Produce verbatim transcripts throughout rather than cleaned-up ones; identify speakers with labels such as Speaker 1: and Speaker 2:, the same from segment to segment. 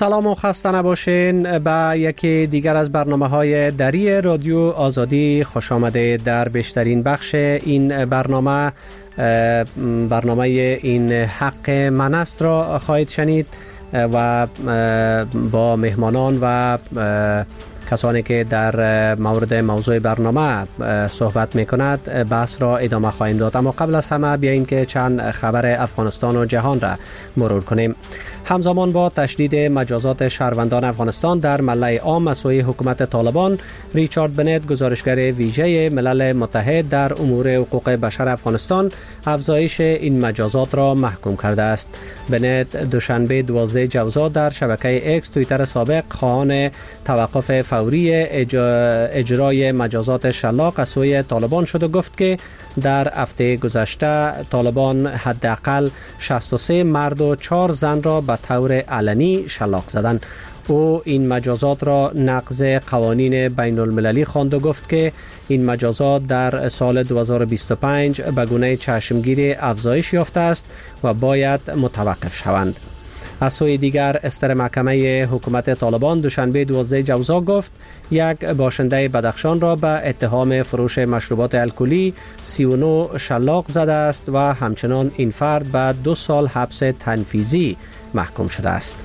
Speaker 1: سلام و خسته نباشین. به یکی دیگر از برنامه‌های دری رادیو آزادی خوش آمده. در بیشترین بخش این برنامه برنامه این حق من است را خواهید شنید و با مهمانان و کسانی که در مورد موضوع برنامه صحبت میکند بحث را ادامه خواهیم داد. اما قبل از همه بیایید که چند خبر افغانستان و جهان را مرور کنیم. همزمان با تشدید مجازات شهروندان افغانستان در ملأ عام از سوی حکومت طالبان، ریچارد بنت، گزارشگر ویژه ملل متحد در امور حقوق بشر افغانستان، افزایش این مجازات را محکوم کرده است. بنت دوشنبه دوازده جوزا در شبکه اکس توییتر سابق خواهان توقف فوری اجرای مجازات شلاق از سوی طالبان شد و گفت که در هفته گذشته طالبان حداقل شصت و سه مرد و چهار زن را به طور علنی شلاق زدند. او این مجازات را نقض قوانین بین المللی خواند و گفت که این مجازات در سال دو هزار و بیست و پنج به گونه چشمگیری افزایش یافته است و باید متوقف شوند. از سوی دیگر استر محکمه حکومت طالبان دوشنبه دوازده جوزا گفت یک باشنده بدخشان را به اتهام فروش مشروبات الکلی سی و نه شلاق زده است و همچنان این فرد به دو سال حبس تنفیذی محکوم شده است.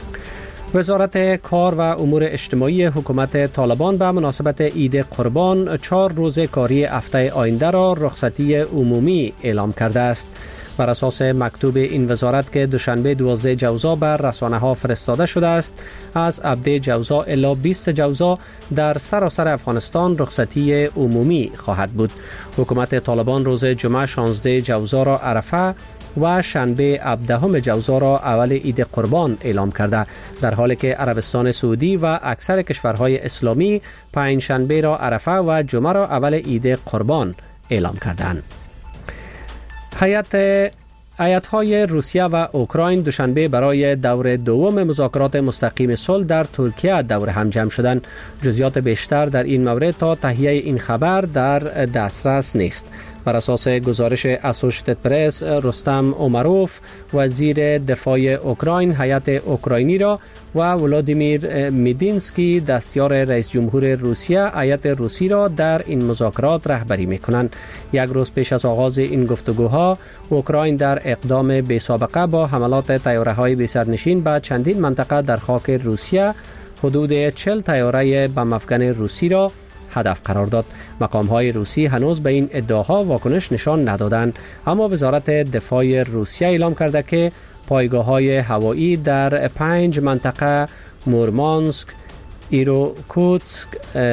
Speaker 1: وزارت کار و امور اجتماعی حکومت طالبان به مناسبت عید قربان چهار روز کاری هفته آینده را رخصتی عمومی اعلام کرده است. بر اساس مکتوب این وزارت که دوشنبه دوازده جوزا بر رسانه ها فرستاده شده است، از هفده جوزا الی بیست جوزا در سراسر افغانستان رخصتی عمومی خواهد بود. حکومت طالبان روز جمعه شانزده جوزا را عرفه و شنبه هفدهم جوزا را اول عید قربان اعلام کرده، در حالی که عربستان سعودی و اکثر کشورهای اسلامی پنج شنبه را عرفه و جمعه را اول عید قربان اعلام کردند. هیئت هیئت‌های روسیه و اوکراین دوشنبه برای دور دوم مذاکرات مستقیم صلح در ترکیه دور هم جمع شدند. جزئیات بیشتر در این مورد تا تهیه این خبر در دسترس نیست. بر اساس گزارش اسوشیتد پرس، رستم اومروف، وزیر دفاع اوکراین، هیئت اوکراینی را و ولادیمیر میدینسکی، دستیار رئیس جمهور روسیه، هیئت روسی را در این مذاکرات رهبری می‌کنند. یک روز پیش از آغاز این گفتگوها، اوکراین در اقدام بی‌سابقه با حملات طیاره‌های بی‌سرنشین به چندین منطقه در خاک روسیه حدود چهل طیاره بم افکن روسی را هدف قرار داد. مقام‌های روسی هنوز به این ادعاها واکنش نشان ندادند، اما وزارت دفاع روسیه اعلام کرده که پایگاه‌های هوایی در پنج منطقه مورمانسک، ایروکوتسک،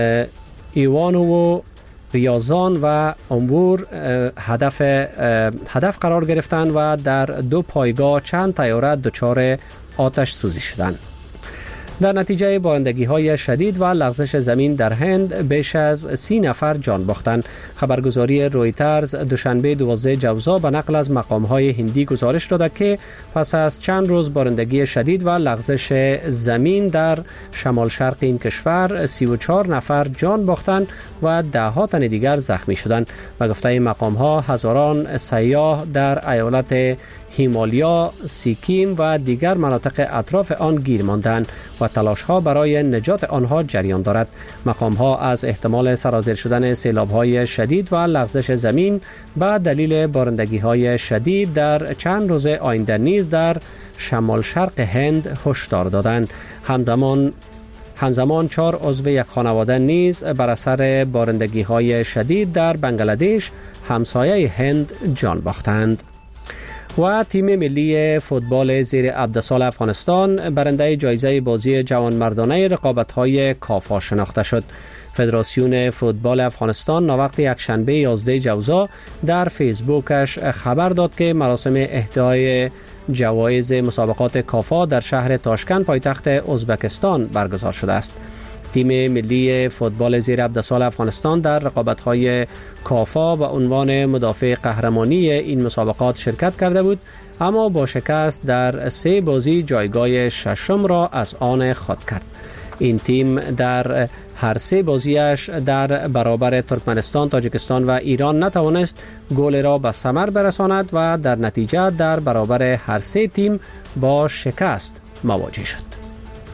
Speaker 1: ایوانوو، ریازان و امور هدف هدف قرار گرفتند و در دو پایگاه چند طیاره دچار آتش سوزی شدند. در نتیجه بارندگی‌های شدید و لغزش زمین در هند بیش از سی نفر جان باختند. خبرگزاری رویترز دوشنبه دوازده جوزا به نقل از مقام‌های هندی گزارش داده که پس از چند روز بارندگی شدید و لغزش زمین در شمال شرق این کشور سی و چهار نفر جان باختند و ده ها تن دیگر زخمی شدند. به گفته مقام‌ها هزاران سیاح در ایالت هیمالیا، سیکیم و دیگر مناطق اطراف آن گیر ماندند و تلاش‌ها برای نجات آنها جریان دارد. مقام‌ها از احتمال سرازیر شدن سیلاب‌های شدید و لغزش زمین به دلیل بارندگی‌های شدید در چند روز آینده نیز در شمال شرق هند هشدار دادند. همزمان همزمان چهار عضو یک خانواده نیز بر اثر بارندگی‌های شدید در بنگلادش همسایه هند جان باختند. و تیم ملی فوتبال زیر هفده سال افغانستان برنده جایزه بازی جوانمردانه رقابت‌های کافا شناخته شد. فدراسیون فوتبال افغانستان ناوقت یکشنبه یازده جوزا در فیسبوکش خبر داد که مراسم اهدای جوایز مسابقات کافا در شهر تاشکند پایتخت ازبکستان برگزار شده است. تیم ملی فوتبال زیر هفده سال افغانستان در رقابت‌های کافا به عنوان مدافع قهرمانی این مسابقات شرکت کرده بود، اما با شکست در سه بازی جایگاه ششم را از آن خود کرد. این تیم در هر سه بازیش در برابر ترکمنستان، تاجیکستان و ایران نتوانست گل را به ثمر برساند و در نتیجه در برابر هر سه تیم با شکست مواجه شد.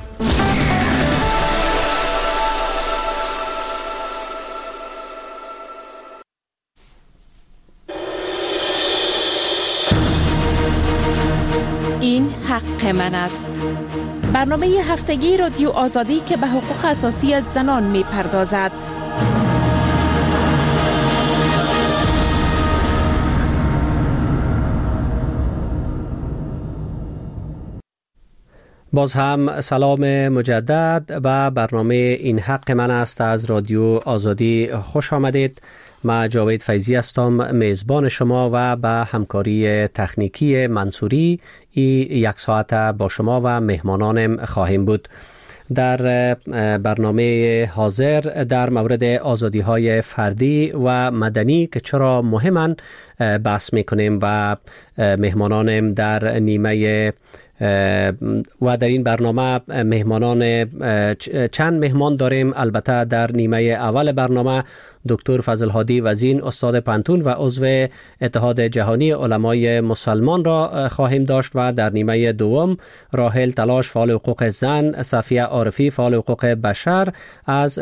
Speaker 2: حق من است. برنامه هفتگی رادیو آزادی که به حقوق اساسی زنان می پردازد.
Speaker 1: باز هم سلام مجدد و برنامه این حق من است از رادیو آزادی خوش آمدید. من جاوید فیضی هستم، میزبان شما و به همکاری تکنیکی منصوری ای یک ساعت با شما و مهمانانم خواهیم بود. در برنامه حاضر در مورد آزادی های فردی و مدنی که چرا مهمن بحث میکنیم و مهمانانم در نیمه و در این برنامه مهمانان چند مهمان داریم. البته در نیمه اول برنامه دکتر فضل هادی وزین استاد پانتون و عضو اتحاد جهانی علمای مسلمان را خواهیم داشت و در نیمه دوم راحل تلاش فعال حقوق زن، صفیه عارفی فعال حقوق بشر از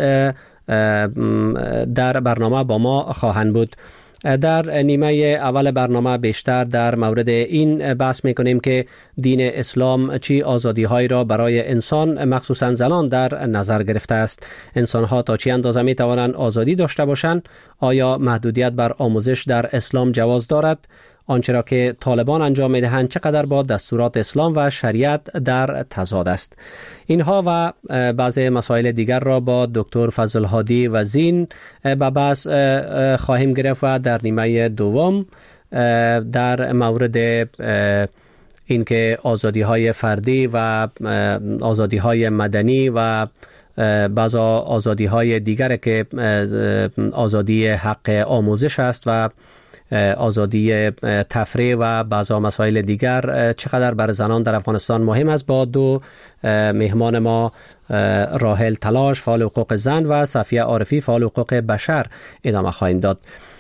Speaker 1: در برنامه با ما خواهند بود. در نیمه اول برنامه بیشتر در مورد این بحث میکنیم که دین اسلام چی آزادی های را برای انسان مخصوصا زنان در نظر گرفته است. انسان ها تا چی اندازه می توانند آزادی داشته باشند؟ آیا محدودیت بر آموزش در اسلام جواز دارد؟ آنچه را که طالبان انجام میدهند چقدر با دستورات اسلام و شریعت در تضاد است؟ اینها و بعضی مسائل دیگر را با دکتر فضل هادی وزین به بحث خواهیم گرفت و در نیمه دوم در مورد اینکه آزادی های فردی و آزادی های مدنی و بعضی آزادی های دیگر که آزادی حق آموزش است و آزادی تفریح و بعضا مسائل دیگر چقدر بر زنان در افغانستان مهم است با دو مهمان ما راحل تلاش فعال حقوق زن و صفیه عارفی فعال حقوق بشر ادامه خواهیم داد.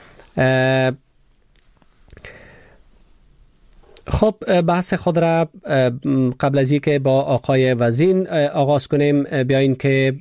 Speaker 1: خب بحث خود را قبل از اینکه با آقای وزین آغاز کنیم بیاین که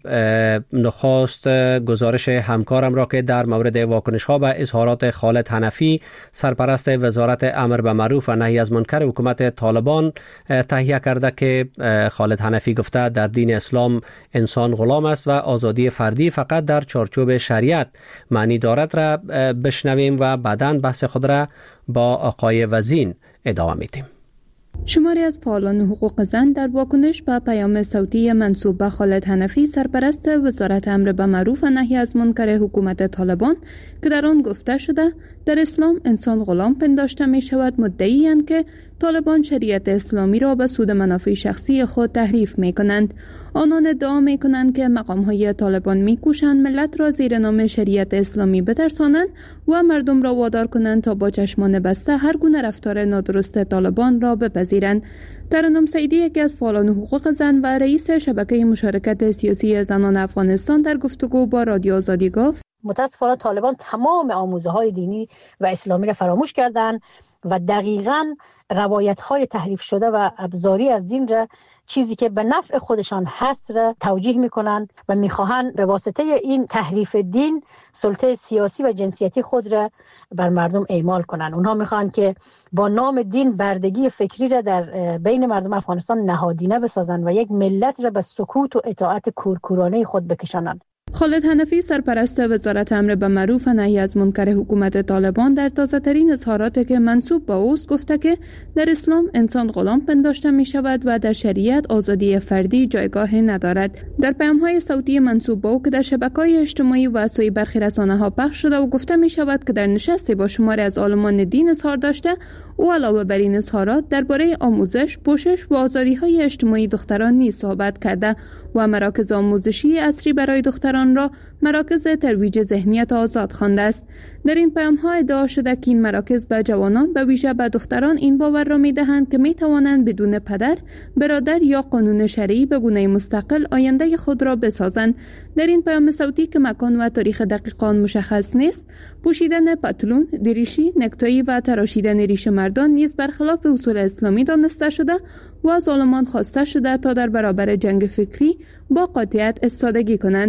Speaker 1: نخست گزارش همکارم را که در مورد واکنش ها به اظهارات خالد حنفی سرپرست وزارت امر به معروف و نهی از منکر حکومت طالبان تهیه کرده که خالد حنفی گفته در دین اسلام انسان غلام است و آزادی فردی فقط در چارچوب شریعت معنی دارد را بشنویم و بعداً بحث خود را با آقای وزین ادامه میدیم.
Speaker 3: شماری از فعالان حقوق زن در واکنش به پیام صوتی منسوب به خالد حنفی سرپرست وزارت امر به معروف و نهی از منکر حکومت طالبان که در آن گفته شده در اسلام انسان غلام پنداشته می شود مدعی‌اند که طالبان شریعت اسلامی را به سود منافع شخصی خود تحریف می کنند. آنان ادعا می کنند که مقام‌های طالبان می کوشند ملت را زیر نام شریعت اسلامی بترسانند و مردم را وادار کنند تا با چشمان بسته هر گونه رفتار نادرست طالبان را بپذیرند. ترنم سعیدی یکی از فعالان حقوق زن و رئیس شبکه مشارکت سیاسی زنان افغانستان در گفتگو با رادیو آزادی گفت:
Speaker 4: متاسفانه طالبان تمام آموزه‌های دینی و اسلامی را فراموش کردند و دقیقاً روایت‌های تحریف شده و ابزاری از دین را چیزی که به نفع خودشان هست را توجیه می‌کنند و می‌خواهند به واسطه این تحریف دین سلطه سیاسی و جنسیتی خود را بر مردم اعمال کنند. اونها می‌خواهند که با نام دین بردگی فکری را در بین مردم افغانستان نهادینه بسازند و یک ملت را به سکوت و اطاعت کورکورانه خود بکشانند.
Speaker 3: خالد حنفی سرپرست وزارت امر به معروف و نهی از منکر حکومت طالبان در تازه‌ترین اظهاراتی که منسوب به اوست گفته که در اسلام انسان غلام پنداشته می شود و در شریعت آزادی فردی جایگاهی ندارد. در پیام‌های صوتی منسوب به او که در شبکه‌های اجتماعی و سوی برخی رسانه‌ها پخش شده و گفته می شود که در نشستی با شماری از عالمان دین اظهار داشته، او علاوه بر این اظهارات درباره آموزش، پوشش و آزادی‌های اجتماعی دختران نیز صحبت کرده و مراکز آموزشی عصری برای دختران را مراکز ترویج ذهنیت آزاد خوانده است. در این پیام‌ها ادعا شده که این مراکز به جوانان به ویژه به دختران این باور را می‌دهند که می‌توانند بدون پدر، برادر یا قانون شرعی به گونه مستقل آینده خود را بسازند. در این پیام صوتی که مکان و تاریخ دقیق آن مشخص نیست، پوشیدن پتلون، دریشی، نکتایی و تراشیدن ریش مردان نیز برخلاف اصول اسلامی دانسته شده و از عالمان خواسته شده تا در برابر جنگ فکری با قاطعیت ایستادگی کنند.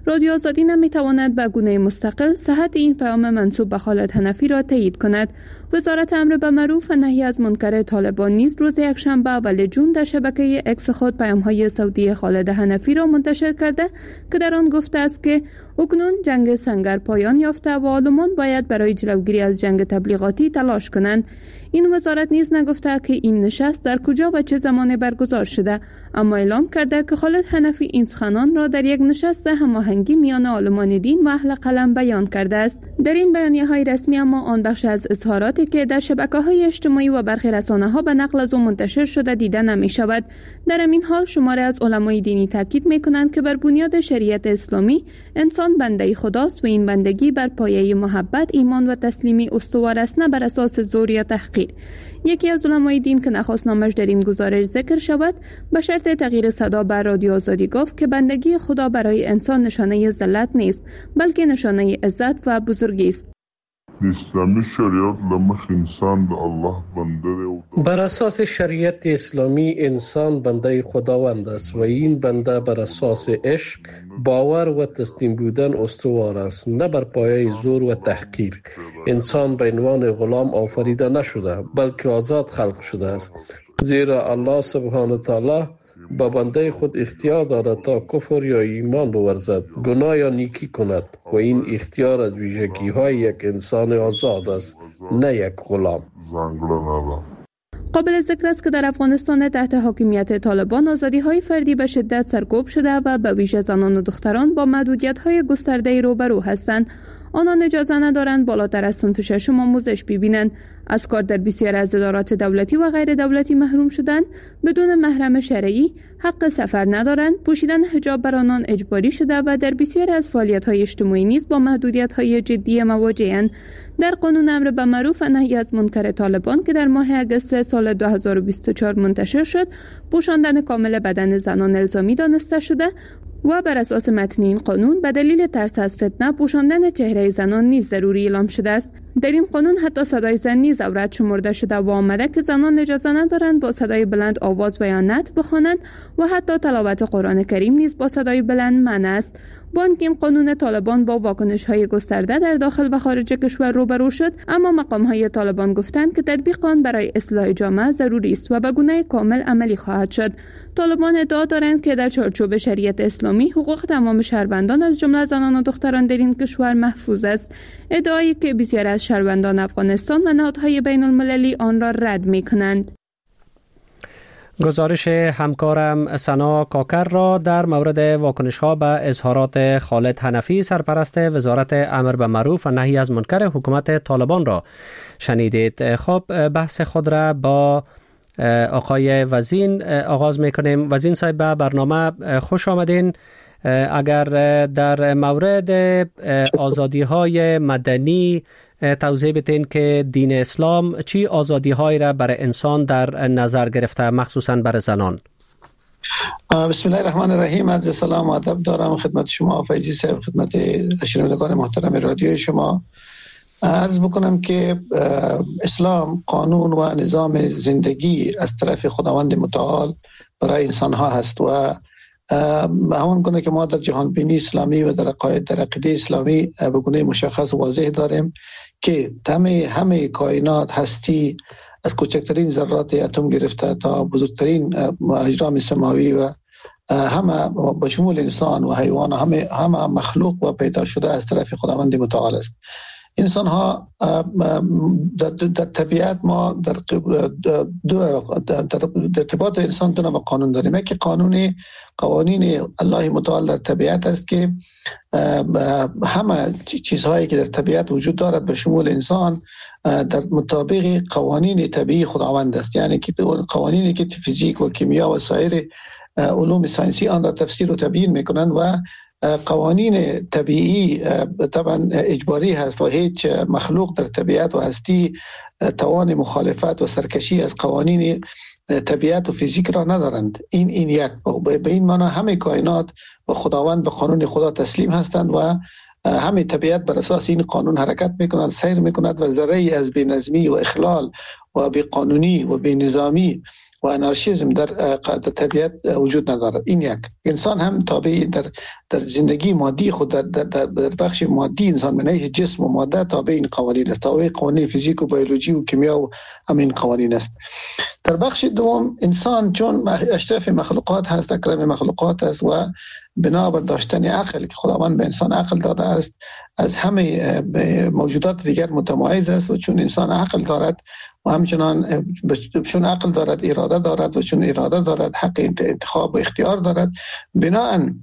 Speaker 3: رادیو آزادی نمیتواند به گونه مستقل صحت این پیام منسوب به خالد حنفی را تایید کند. وزارت امر به معروف و نهی از منکر طالبان نیز روز یکشنبه اول جون در شبکه اکس خود پیام‌های صوتی خالد حنفی را منتشر کرده که در آن گفته است که اکنون جنگ سنگر پایان یافته و عالمان باید برای جلوگیری از جنگ تبلیغاتی تلاش کنند. این وزارت نیز نگفته که این نشست در کجا و چه زمان برگزار شده، اما اعلام کرده که خالد حنفی این سخنان را در یک نشست هماهنگی میان عالمان دین و اهل قلم بیان کرده است. در این بیانیه‌های رسمی اما آن بخش از اظهاراتی که در شبکه‌های اجتماعی و برخی رسانه‌ها به نقل از او منتشر شده دیده نمی‌شود. در همین حال شماره از علمای دینی تاکید می‌کنند که بر بنیاد شریعت اسلامی انسان بنده خداست و این بندگی بر پایه محبت، ایمان و تسلیمی استوار است، نه بر اساس زور یا تحقیر. یکی از علمای دین که نخواست نامش در این گزارش ذکر شود به شرط تغییر صدا بر رادیو آزادی گفت که بندگی خدا برای انسان نشانه ذلت نیست بلکه نشانه عزت و بزرگی است.
Speaker 5: اسلامی شریعت لمخ انسان به الله بنده.
Speaker 6: بر اساس شریعت اسلامی انسان بنده خداوند است و این بنده بر اساس عشق، باور و تسلیم بودن استوار است، نه بر پایه زور و تحقیر. انسان به عنوان غلام آفریده نشده بلکه آزاد خلق شده است، زیرا الله سبحانه تعالی با بنده خود اختیار دارد تا کفر یا ایمان بورزد، گناه یا نیکی کند و این اختیار از ویژگی های یک انسان آزاد است، نه یک غلام.
Speaker 3: قابل ذکر است که در افغانستان تحت حاکمیت طالبان آزادی های فردی به شدت سرکوب شده و به ویژه زنان و دختران با محدودیت های گسترده روبرو هستند. آنان اجازه ندارند بالاتر از صنف ششم آموزش ببینند، از کار در بسیار از ادارات دولتی و غیر دولتی محروم شدند، بدون محرم شرعی، حق سفر ندارند، پوشیدن حجاب بر آنان اجباری شده و در بسیار از فعالیت‌های اجتماعی نیز با محدودیت‌های جدی مواجه‌اند. در قانون امر به معروف و نهی از منکر طالبان که در ماه اگست سال دو هزار و بیست و چهار منتشر شد، پوشاندن کامل بدن زنان الزامی دانسته شده و بر اساس متن این قانون به دلیل ترس از فتنه پوشاندن چهره زنان نیز ضروری اعلام شده است. در این قانون حتی صدای زن نیز عورت شمرده شده و آمده که زنان اجازه ندارند با صدای بلند آواز و یا نعت بخوانند و حتی تلاوت قرآن کریم نیز با صدای بلند منع است. با اینکه این قانون طالبان با واکنش‌های گسترده در داخل و خارج کشور روبرو شد، اما مقام‌های طالبان گفتند که تطبیق آن برای اصلاح جامعه ضروری است و به گونه کامل عملی خواهد شد. طالبان ادعا دارند که در چارچوب شریعت اسلامی حقوق تمام شهروندان از جمله زنان و دختران در این کشور محفوظ است، ادعایی که بسیار از شهروندان افغانستان و نهادهای بین المللی آن را رد می‌کنند.
Speaker 1: گزارش همکارم سنا کاکر را در مورد واکنش‌ها به اظهارات خالد حنفی سرپرست وزارت امر به معروف و نهی از منکر حکومت طالبان را شنیدید. خب بحث خود را با آقای وزین آغاز می‌کنیم. وزین صاحب به برنامه خوش آمدین. اگر در مورد آزادی‌های مدنی توضیح بدین که دین اسلام چی آزادی‌هایی را برای انسان در نظر گرفته، مخصوصاً برای زنان؟
Speaker 7: بسم الله الرحمن الرحیم. عرض سلام و ادب دارم خدمت شما فیضی صاحب، خدمت شنوندگان محترم رادیو شما. عرض بکنم که اسلام قانون و نظام زندگی از طرف خداوند متعال برای انسان‌ها هست و همون گونه که ما در جهان بینی اسلامی و در عقاید در عقیده اسلامی به گونه مشخص و واضح داریم که همه همه کائنات هستی از کوچکترین ذرات اتم گرفته تا بزرگترین اجرام سماوی و همه با شمول انسان و حیوان همه همه مخلوق و پیدا شده از طرف خداوند متعال است. انسان ها در, در طبیعت ما در ارتباط انسان دو نوع قانون داریم. یکی قانون قوانین الله متعال در طبیعت است که همه چیزهایی که در طبیعت وجود دارد به شمول انسان در مطابق قوانین طبیعی خداوند است، یعنی که قوانینی که فیزیک و کیمیا و سایر علوم ساینسی آن را تفسیر و تبیین میکنند و قوانین طبیعی طبعا اجباری هست و هیچ مخلوق در طبیعت و هستی توان مخالفت و سرکشی از قوانین طبیعت و فیزیک را ندارند. این این یک به این معنی همه کائنات و خداوند به قانون خدا تسلیم هستند و همه طبیعت بر اساس این قانون حرکت میکند، سیر میکند و ذره از بی‌نظمی و اخلال و بی‌قانونی و بی‌نظامی و انارشیسم در طبیعت وجود ندارد. این یک. انسان هم تابع در در زندگی مادی خود در, در, در بخش مادی انسان من حیث جسم و ماده تابع این قوانین است، تابع قوانین فیزیک و بیولوژی و کیمیا و همین قوانین است. در بخش دوم انسان چون اشرف مخلوقات هست، اکرم مخلوقات است و بنابر داشتن عقل که خداوند به انسان عقل داده است از همه موجودات دیگر متمایز است و چون انسان عقل دارد و همچنان چون عقل دارد اراده دارد و چون اراده دارد حق انتخاب و اختیار دارد، بناهن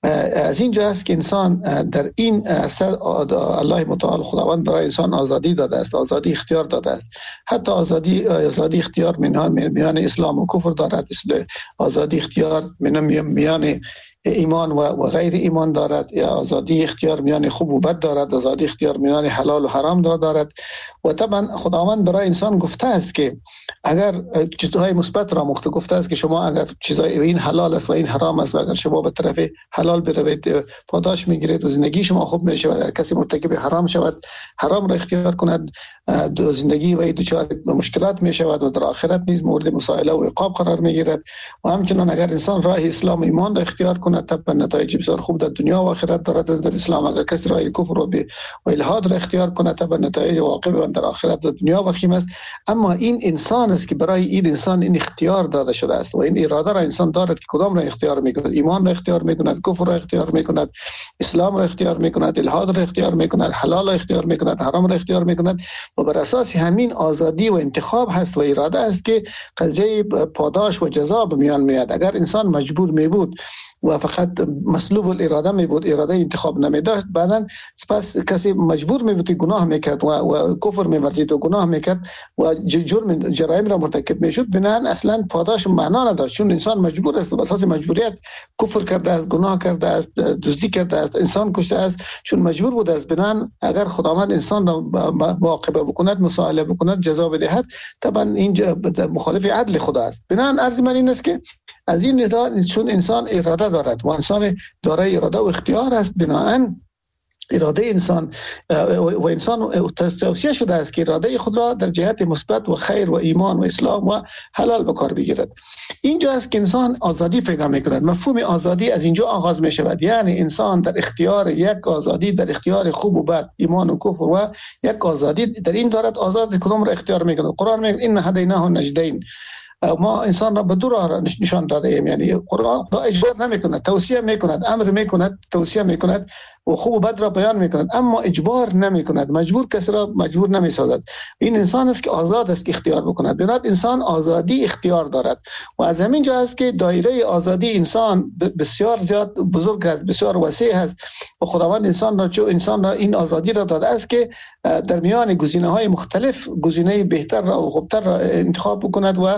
Speaker 7: از اینجا است که انسان در این عرصه الله متعال خداوند برای انسان آزادی داده است، آزادی اختیار داده است. حتی آزادی آزادی اختیار میان میان اسلام و کفر دارد، آزادی اختیار میان ایمان و, و غیر ایمان دارد، یا آزادی اختیار میان خوب و بد دارد، آزادی اختیار میان حلال و حرام دارد. و طبعا خداوند برای انسان گفته است که اگر چیزهای مثبت را مخت گفته است که شما اگر چیزای این حلال است و این حرام است و اگر شما به طرف حلال بروید پاداش میگیرید و زندگی شما خوب میشه، و اگر کسی مرتکب حرام شود حرام را اختیار کند دو زندگی و دچار مشکلات میشود و در آخرت نیز مورد مسائله و عقاب قرار میگیرد. و همچنین اگر انسان راه اسلام و ایمان را اختیار کند طبعا نتایج بسیار خوب در دنیا و آخرت دارد از در اسلام. اگر کسی راه کفر و الحاد را اختیار کند طبعا نتایج واقع در آخرت در دنیا وخیم است. اما این انسان است که برای این انسان این اختیار داده شده است و این اراده را انسان دارد که کدام را اختیار میکند، ایمان را اختیار میکند، کفر را اختیار میکند، اسلام را اختیار میکند، الحاد را اختیار میکند، حلال را اختیار میکند، حرام را اختیار میکند. و بر اساس همین آزادی و انتخاب هست و اراده است که قضیه پاداش و جزا به میان میاد. اگر انسان مجبور میبود و فقط مسلوب الاراده می بود، اراده انتخاب نمیداشت، بعدن پس کسی مجبور می بود که گناه میکرد و, و کفر می‌ورزید و گناه میکرد و جرم جرایم را مرتکب میشد، بنابراین اصلا پاداش معنا نداشت. چون انسان مجبور است، به اساس مجبوریت کفر کرده است، گناه کرده است، دزدی کرده است، انسان کشته است، چون مجبور بود است. بنابراین اگر خداوند انسان را مواقبه بکند، مسائله بکند، جزا بدهد، طبعا این مخالف عدل خدا است. بنابراین عرض من این است که از این نظر چون انسان اراده دارد و انسان دارای اراده و اختیار است، بناهن اراده انسان و انسان توصیه شده است که اراده خود را در جهت مثبت و خیر و ایمان و اسلام و حلال به کار بگیرد. اینجا است که انسان آزادی پیدا می‌کند. مفهوم آزادی از اینجا آغاز می شود، یعنی انسان در اختیار یک آزادی، در اختیار خوب و بد، ایمان و کفر و یک آزادی در این دارد، آزاد کدام را اختیار می‌کند. قرآن میگه ان هدیناه النجدین، ما انسان را به دو راه نشان داده ایم. یعنی قرآن خدا اجبار نمیکند، توصیه میکند، امر میکند، توصیه میکند و خوب و بد را بیان میکند، اما اجبار نمیکند، مجبور کسی را مجبور نمیسازد. این انسان است که آزاد است که اختیار بکند. بنابراین انسان آزادی اختیار دارد و از همین جا است که دایره آزادی انسان بسیار زیاد بزرگ است، بسیار وسیع است و خداوند انسان را چون انسان را این آزادی را داده است که در میان گزینه‌های مختلف گزینه بهتر را و خوبتر را انتخاب بکند و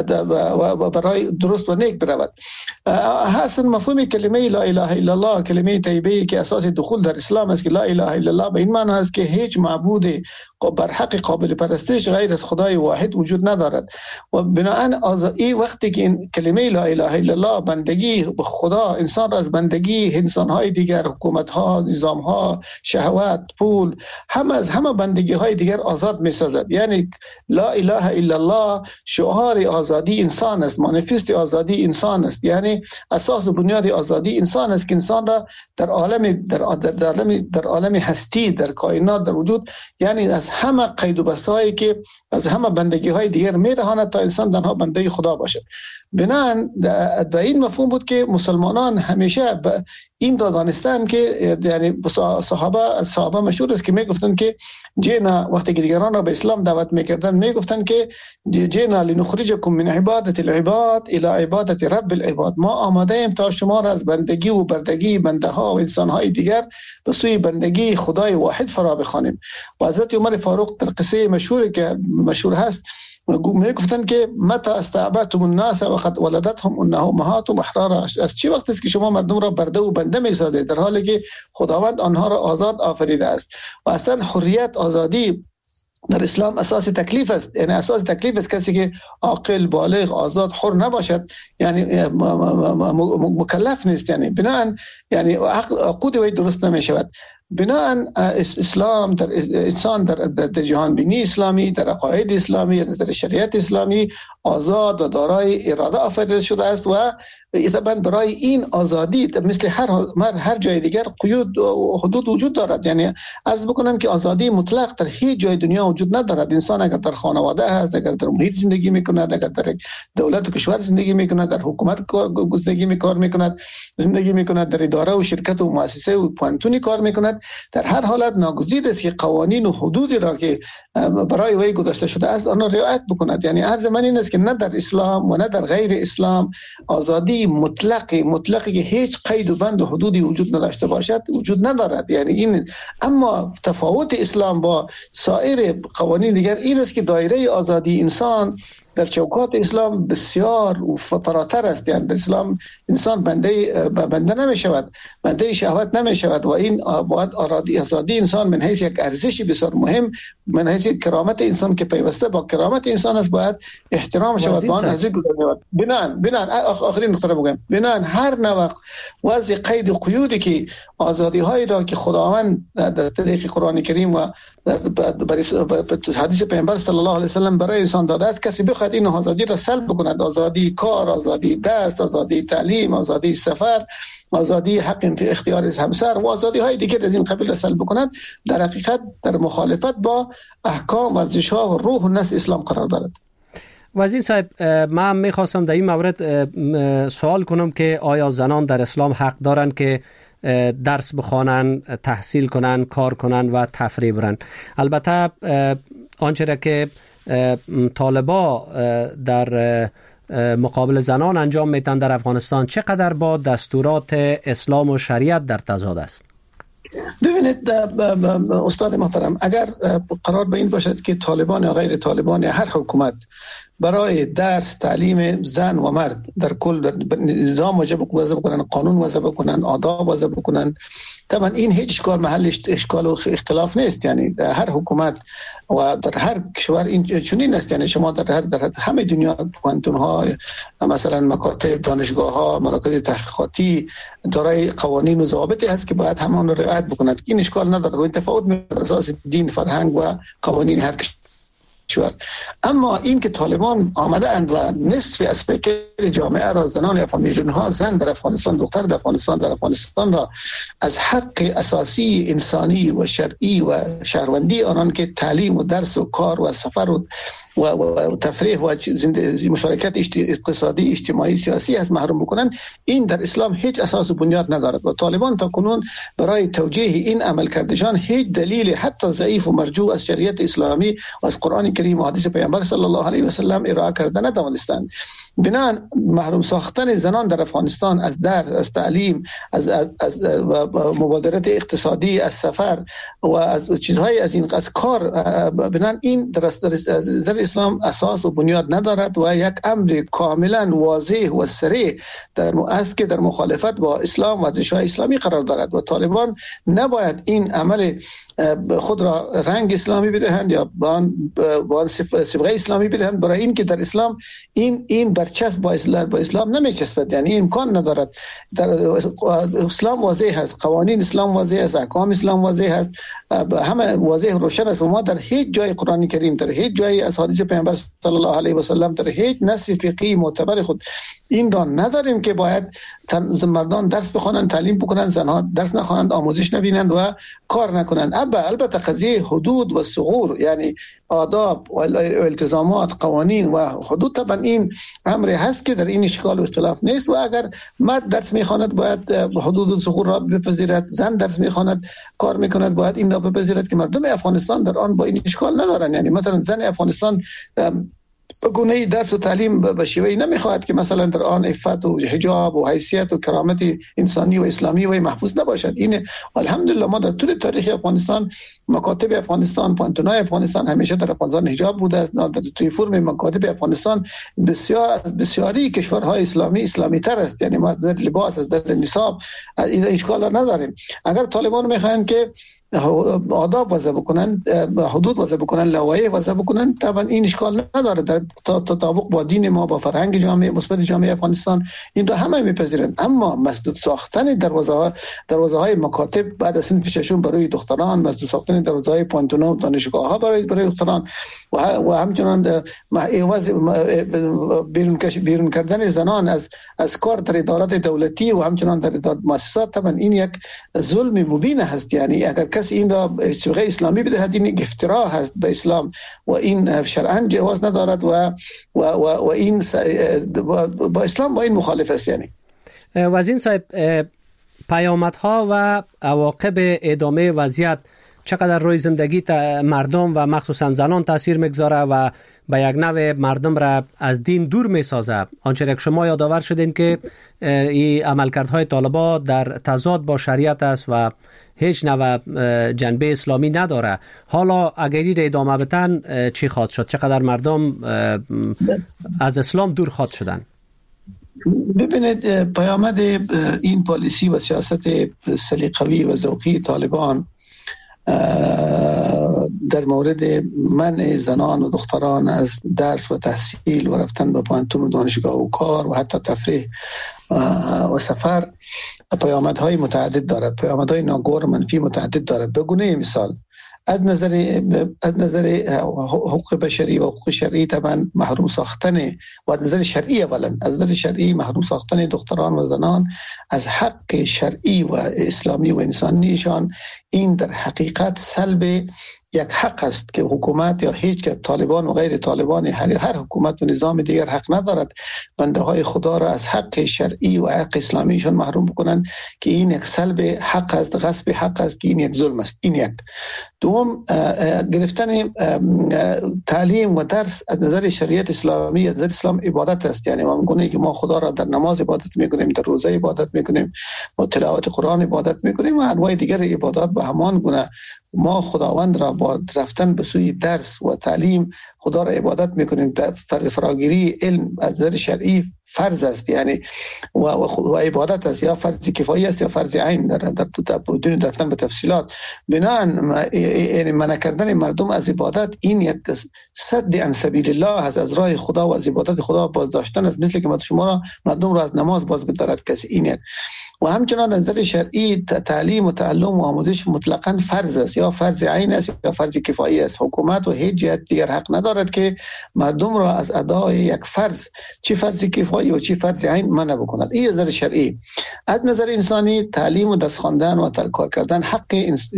Speaker 7: و برای درست و نیک برود. حسن مفهوم کلمه لا اله الا الله، کلمه طیبه که اساس دخول در اسلام است، که لا اله الا الله به این معنی است که هیچ معبود بر حق قابل پرستش غیر از خدای واحد وجود ندارد. و بناهن آزادی وقتی که این کلمه لا اله الا الله بندگی به خدا انسان را از بندگی انسان‌های دیگر، حکومت‌ها، نظام‌ها، شهوات، پول، همه از همه بندگی‌های دیگر آزاد می‌سازد. یعنی لا اله الا الله شعار آزادی انسان است، مانیفست آزادی انسان است، یعنی اساس و بنیاد آزادی انسان است که انسان را در عالم در در عالم در عالم هستی، در کائنات، در وجود، یعنی از همه قید و بسته‌هایی که از همه بندگی‌های دیگر میرهاند تا انسان تنها بنده خدا باشد. بنان به این مفهوم بود که مسلمانان همیشه این را دانستند که یعنی صحابه صحابه مشهور است که میگفتند که جینا وقتی که دیگران را به اسلام دعوت میکردند میگفتند که جینا لنخرجکم من عبادت العباد الى عبادت رب العباد، ما آماده ایم تا شما را از بندگی و بردگی بنده ها و انسان های دیگر به سوی بندگی خدای واحد فرا بخوانیم. و حضرت عمر فاروق در قصه مشهوری که مشهور هست میگفتن که متى استعبدتم الناس وقد ولدتهم امهاتهم احرارا، از چه وقت است که شما مردم را برده و بنده میسازید در حالی که خداوند آنها را آزاد آفریده است. و اصلا حریت، آزادی در اسلام اساس تکلیف است، یعنی اساس تکلیف است کسی که عاقل، بالغ، آزاد، حر نباشد یعنی مکلف نیست، یعنی بناهن یعنی عقود وی درست نمی شود. بناهن اسلام در انسان در, در جهان بینی اسلامی، در عقاید اسلامی، در شریعت اسلامی آزاد و دارای اراده آفریده شده است و طبعا برای این آزادی مثل هر هر جای دیگر قیود و حدود وجود دارد. یعنی عرض بکنم که آزادی مطلق در هیچ جای دنیا وجود ندارد. انسان اگر در خانواده هست، اگر در محیط زندگی میکند، اگر در دولت و کشور زندگی میکند، در حکومت زندگی میکار میکند، زندگی میکند در اداره و شرکت و مؤسسه و پانتونی کار میکند، در هر حالت ناگزیر است که قوانین و حدودی را که برای وی گذاشته شده است آن را رعایت بکند. یعنی عرض من این است که نه در اسلام و نه در غیر اسلام آزادی مطلقی مطلقی که هیچ قید و بند و حدودی وجود نداشته باشد وجود ندارد. یعنی این اما تفاوت اسلام با سایر قوانین دیگر این است که دایره آزادی انسان در چوکات اسلام بسیار فراتر است. یعنی در اسلام انسان بنده بنده نمی شود، بنده شهوت نمی شود و این باید آزادی انسان من حیث یک ارزشی بسیار مهم، من حیث کرامت انسان که پیوسته با کرامت انسان است باید احترام شود، با آن ارزش گذاشته. بنان بنان آخرین نکته بگم، بنان هر نوع وضع قید و قیودی که آزادی هایی را که خداوند در طریق قرآن کریم و حدیث پیامبر صلی الله علیه و سلم برای انسان داده است، کسی بخواد این آزادی را سلب بکند، آزادی کار، آزادی درس، آزادی تعلیم، آزادی سفر، آزادی حق اختیار همسر و آزادی های دیگر از این قبیل سلب بکند، در حقیقت در مخالفت با احکام و ارزش ها و روح و نس اسلام قرار دارد.
Speaker 1: وزیر صاحب، من میخواستم در این مورد سوال کنم که آیا زنان در اسلام حق دارند که درس بخوانن، تحصیل کنن، کار کنن و تفریح برن؟ البته آنچه را که طالبا در مقابل زنان انجام میدن در افغانستان چقدر با دستورات اسلام و شریعت در تضاد است؟
Speaker 7: ببینید استاد محترم، اگر قرار به این باشد که طالبان یا غیر طالبان یا هر حکومت برای درس تعلیم زن و مرد در کل در نظام وضع بکنن، قانون وضع بکنن، آداب وضع بکنن، طبعا این هیچ اشکال محل اشکال و اختلاف نیست. یعنی هر حکومت و در هر کشور این چنین است. یعنی شما در هر در همه دنیا پانتون ها، مثلا مکاتب، دانشگاه ها، مراکز تحقیقاتی دارای قوانین و ضوابطی هست که باید همان رو رعایت بکنند. این اشکال نداره و این تفاوت می بر اساس دین، فرهنگ و قوانین هر کشور. اما این که طالبان آمده اند و نصف از فکر جامعه را، زنان یا میلیون ها زن در افغانستان، دختر در افغانستان در افغانستان را از حق اساسی انسانی و شرعی و شهروندی آنان که تعلیم و درس و کار و سفر و و, و تفریح و مشارکت اقتصادی، اجتماعی، سیاسی از محروم بکنند، این در اسلام هیچ اساس و بنیاد ندارد و طالبان تا کنون برای توجیه این عمل کردشان هیچ دلیل حتی ضعیف و مرجوع از شریعت اسلامی و از قرآن کریم و حدیث پیامبر صلی الله علیه و سلم ارائه کرده نتوانستند. بنان محروم ساختن زنان در افغانستان از درس، از تعلیم، از, از, از مبادرت اقتصادی، از سفر و از چیزهای از این از کار، بنان این در در اسلام اساس و بنیاد ندارد و یک امر کاملا واضح و صریح در است که در مخالفت با اسلام و ارزش‌های اسلامی قرار دارد و طالبان نباید این عمل خود را رنگ اسلامی بدهند یا با آن صبغه اسلامی بدهند، برای این که در اسلام این این برچسب با اسلام با اسلام نمیچسبد. یعنی امکان ندارد. در اسلام واضح است، قوانین اسلام واضح است، احکام اسلام واضح است، همه واضح روشن است و ما در هیچ جای قرآن کریم، در هیچ جای از حدیث پیامبر صلی الله علیه و سلم، در هیچ نص فقهی معتبر خود این را نداریم که باید مردان درس بخوانند، تعلیم بکنند، زنها درس نخوانند، آموزش نبینند و کار نکنند. البته قضیه حدود و ثغور، یعنی آداب و التزامات، قوانین و حدود، طبعا این امر هست که در این اشکال و اختلاف نیست و اگر مرد درس میخواند باید حدود و ثغور را بپذیرد، زن درس میخواند کار میکند باید این را بپذیرد که مردم افغانستان در آن با این اشکال ندارند. یعنی مثلا زن افغانستان بگونه درس و تعلیم به شیوهی نمیخواهد که مثلا در آن عفت و حجاب و حیثیت و کرامت انسانی و اسلامی و محفوظ نباشد. این الحمدلله ما در طول تاریخ افغانستان، مکاتب افغانستان، پانتونای افغانستان همیشه در افغانستان حجاب بوده. در توی فرم مکاتب افغانستان بسیار از بسیاری کشورهای اسلامی اسلامی تر است. یعنی ما در لباس، از در نصاب این اشکال نداریم. اگر طالبان میخواهند که آداب وضع بکنن، حدود وضع بکنن، لوایح وضع بکنن، طبعا این اشکال نداره. در تطابق با دین ما، با فرهنگ جامعه مثبت جامعه افغانستان این را همه میپذیرند. اما مسدود ساختن دروازه ها دروازه های مکاتب بعد از صنف ششم برای دختران، مسدود ساختن دروازه های پانتونا و دانشگاه ها برای برای دختران و و همچنان بیرون بیرون کردن زنان از از کار در ادارات دولتی و همچنان در ادارات مؤسسات، طبعا این یک ظلم مبین هست. یعنی اگر کسی این را صبغه اسلامی بدهد این افترا هست به اسلام و این شرعاً جواز ندارد و و و, و این با اسلام با این مخالف است. یعنی
Speaker 1: وزیر صاحب، پیامدها و عواقب ادامه وضعیت چقدر روی زندگی مردم و مخصوصا زنان تاثیر میگذاره و به یک نوع مردم را از دین دور میسازه؟ آنچه که شما یادآور شدین که این عملکردهای طالبان در تضاد با شریعت است و هیچ نوع جنبه اسلامی نداره. حالا اگر این ادامه بدن چی خواهد شد؟ چقدر مردم از اسلام دور خواهد شدن؟
Speaker 7: ببینید، پیامد این پالیسی و سیاست سلیقه‌ای و ذوقی طالبان در مورد منع زنان و دختران از درس و تحصیل و رفتن به پانتون و دانشگاه و کار و حتی تفریح و سفر پیامدهای متعدد دارد، پیامدهای ناگوار منفی متعدد دارد. به گونه مثال از نظر از نظر حقوق بشری و حقوق شرعی طبعا محروم ساختن و از نظر شرعی اولا از نظر شرعی محروم ساختن دختران و زنان از حق شرعی و اسلامی و انسانیشان، این در حقیقت سلب یک حق است که حکومت یا هیچ که طالبان و غیر طالبان هر هر حکومت و نظام دیگر حق ندارد بنده های خدا را از حق شرعی و حق اسلامیشان محروم بکنند، که این یک سلب حق است، غصب حق است، که این یک ظلم است. این یک. دوم، گرفتن تعلیم و درس از نظر شریعت اسلامی، از نظر اسلام عبادت است. یعنی ما میگوییم که ما خدا را در نماز عبادت میکنیم، در روزه عبادت میکنیم، با تلاوت قرآن عبادت میکنیم و انواع دیگر عبادات به همان گونه ما خداوند را با رفتن به سوی درس و تعلیم خدا را عبادت میکنیم. فرض فراگیری علم از نظر شرعی فرض است، یعنی و, و عبادت است، یا فرض کفایی است یا فرض عین. در در بدون رفتن به تفصیلات، بناهن یعنی منع کردن مردم از عبادت این یک صد عن سبیل الله است، از راه خدا و از عبادت خدا باز داشتن است، مثل که شما را مردم را از نماز باز بدارد کسی. این یک. و همچنان از نظر شرعی تعلیم و تعلم و آموزش مطلقاً فرض است، یا فرض عین است یا فرض کفایی است. حکومت و هیچ جهت دیگر حق ندارد که مردم را از ادای یک فرض، چی فرض کفایی و چی فرض عین، منع بکند. این از نظر شرعی. از نظر انسانی، تعلیم و درس خواندن و کار کردن حق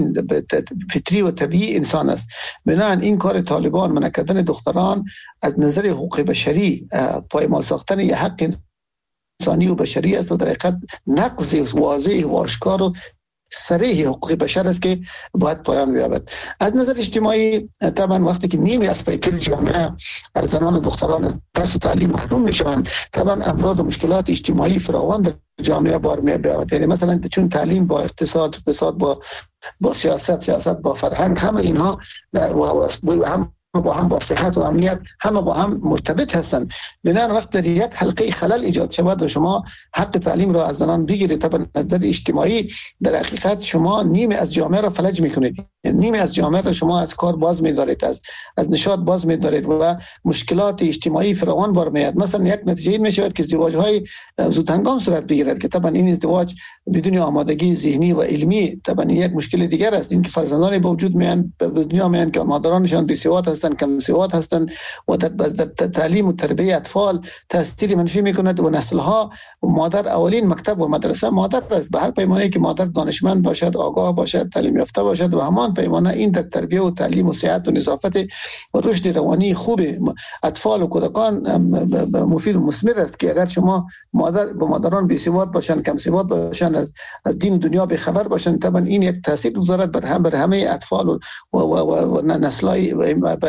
Speaker 7: فطری و طبیعی انسان است. بنابراین این کار طالبان، منع کردن دختران، از نظر حقوق بشری پایمال ساختن یک حق انسانی و بشری است و در حقیقت نقض واضح و آشکار و صریح حقوق بشر است که باید پایان بیابد. از نظر اجتماعی طبعا وقتی که نیمی از پیکر جامعه از زنان و دختران از درس و تعلیم محروم میشوند، طبعا امراض و مشکلات اجتماعی فراوان در جامعه بار میاد. یعنی مثلا چون تعلیم با اقتصاد، اقتصاد با با سیاست، سیاست با فرهنگ، همه اینها و هم با هم با صحت و امنیت همه با هم مرتبط هستند. بنابراین وقت در یک حلقه خلل ایجاد شود و شما حق تعلیم را از زنان بگیرید، طبعا از نظر اجتماعی در حقیقت شما نیمه از جامعه را فلج میکنید، نیمه از جامعه را شما از کار باز می‌دارید، از از نشاط باز می‌دارید و مشکلات اجتماعی فراوان بار میاد. مثلا یک نتیجه این میشود که ازدواج‌های زودهنگام صورت بگیرد که طبعا این ازدواج بدون آمادگی ذهنی و علمی طبعا یک مشکل دیگر است. این که فرزندانی به وجود میان به دنیا میان که مادرانشان بی‌سواد هستند، کم سواد هستند و در تعلیم و تربیت اطفال تاثیر منفی میکند و نسل‌ها مادر اولین مکتب و مدرسه مادر است. به هر پیمانه که مادر دانشمند باشد، آگاه باشد، تعلیم یافته باشد و همان پیمانه این در تربیت و تعلیم و صحت و نظافت و رشد روانی خوب اطفال و کودکان مفید و مثمر است. که اگر شما مادر به مادران بی‌سواد باشند، کم سواد باشند، از از دین دنیا به خبر باشند، طبعا این یک تاثیر گذارد بر هم بر همه اطفال و و, و, و نسل‌های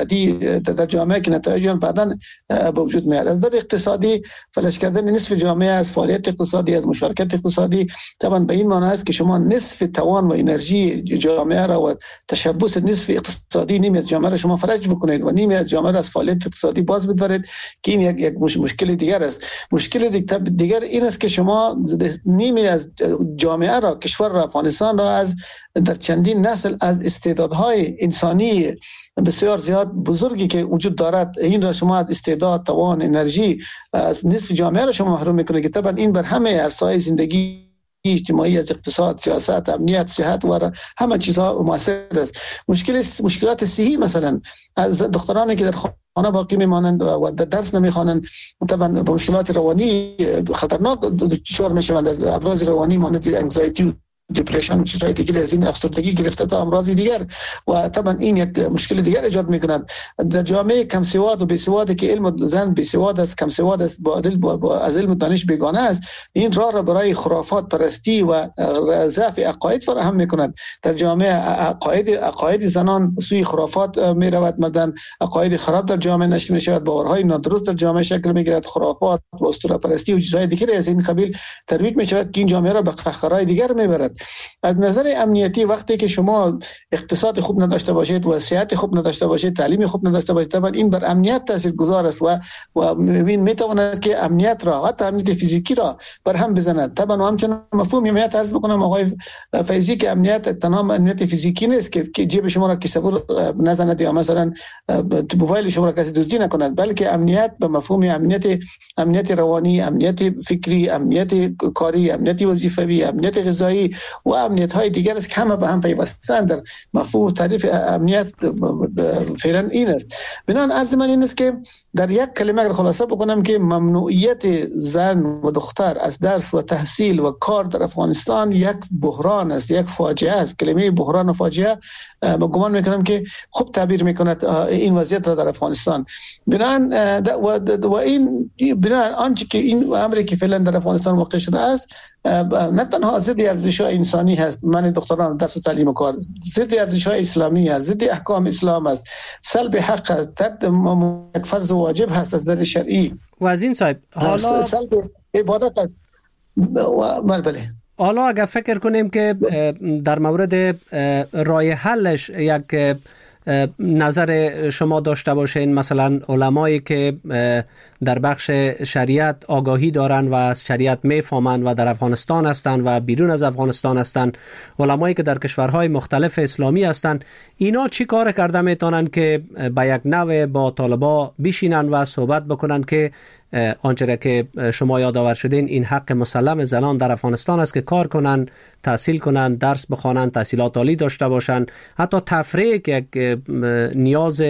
Speaker 7: بعدی در جامعه که نتایج آن بعداً به وجود میاد. از در اقتصادی فلج کردن نصف جامعه از فعالیت اقتصادی، از مشارکت اقتصادی، طبعا به این معنی است که شما نصف توان و انرژی جامعه را و تشبث نصف اقتصادی نیمی از جامعه را شما فلج بکنید و نیمی از جامعه را از فعالیت اقتصادی باز بدارید که این یک یک مشکل دیگر است. مشکل دیگر این است که شما نیمی از جامعه را، کشور را، افغانستان را از در چندین نسل از استعدادهای انسانی بسیار زیاد بزرگی که وجود دارد، این را شما از استعداد، توان، انرژی از نصف جامعه را شما محروم میکنه که طبعا این بر همه عرصه‌های زندگی اجتماعی، از اقتصاد، سیاست، امنیت، صحت و همه چیزها مؤثر است. مشکل مشکلات صحی مثلا از دخترانی که در خانه باقی میمانند و در درس نمیخوانند، طبعا با مشکلات روانی خطرناک دچار میشوند، از امراض روانی مانند انگزایتی، دیپرشن و چیزهای دیگر، از این افسردگی گرفته تا امراض دیگر، و طبعا این یک مشکل دیگر ایجاد میکند. در جامعه کم سواد و بی سواد که علم زن بی سواد است، کم سواد است، با دل با از علم و دانش بیگانه است، این راه را برای خرافات پرستی و ضعف عقاید فراهم میکند. در جامعه عقاید عقاید زنان سوی خرافات میرود، مردان عقاید خراب در جامعه نشر میشود، باورهای نادرست در جامعه شکل میگیرد، خرافات و اسطوره پرستی و چیزهای دیگر از این قبیل ترویج میشود که این جامعه را به قهقرای دیگر میبرد. از نظر امنیتی وقتی که شما اقتصاد خوب نداشته باشید و صحت خوب نداشته باشید، تعلیم خوب نداشته باشید، طبعا این بر امنیت تاثیرگذار است و و میتواند که امنیت را، حتی امنیت فیزیکی را بر هم بزند. طبعا همچنان مفهوم امنیت عرض بکنم آقای فیضی که امنیت تنها امنیت فیزیکی نیست که جیب شما را کسی نزند یا مثلا موبایل شما را کسی دزدی نکند، بلکه امنیت به مفهوم امنیت امنیت روانی، امنیت فکری، امنیت کاری، امنیت وظیفوی، امنیت غذایی و امنیت های دیگر است که همه به هم پیوستند. در مفهوم تعریف امنیت فعلا این است. بنابراین عرض من این است که در یک کلمه اگر خلاصه بکنم که ممنوعیت زن و دختر از درس و تحصیل و کار در افغانستان یک بحران است، یک فاجعه است. کلمه بحران و فاجعه با گمان میکنم که خوب تعبیر میکند این وضعیت را در افغانستان. بنابراین و این بنابراین آنچه که این امری که فعلا در افغانستان واقع شده است نه تنها ضد ارزش‌های انسانی هست، من دختران درس و تعلیم و کار، ضد ارزش‌های اسلامی است، ضد احکام اسلام است، سلب حق است، ترد یک فرض واجب هست از در شرعی.
Speaker 1: و از این صاحب حالا
Speaker 7: سلب عبادت است. بله
Speaker 1: حالا اگر فکر کنیم که در مورد راه حلش یک نظر شما داشته باشین، مثلا علمایی که در بخش شریعت آگاهی دارن و از شریعت میفهمند و در افغانستان هستند و بیرون از افغانستان هستند، علمایی که در کشورهای مختلف اسلامی هستند، اینا چی کار کرده میتونن که به یک نوع با طالبا بشینن و صحبت بکنن که آنچه که شما یادآور شدین این حق مسلم زنان در افغانستان است که کار کنن، تحصیل کنن، درس بخوانن، تحصیلات عالی داشته باشن، حتی تفریح که یک نیاز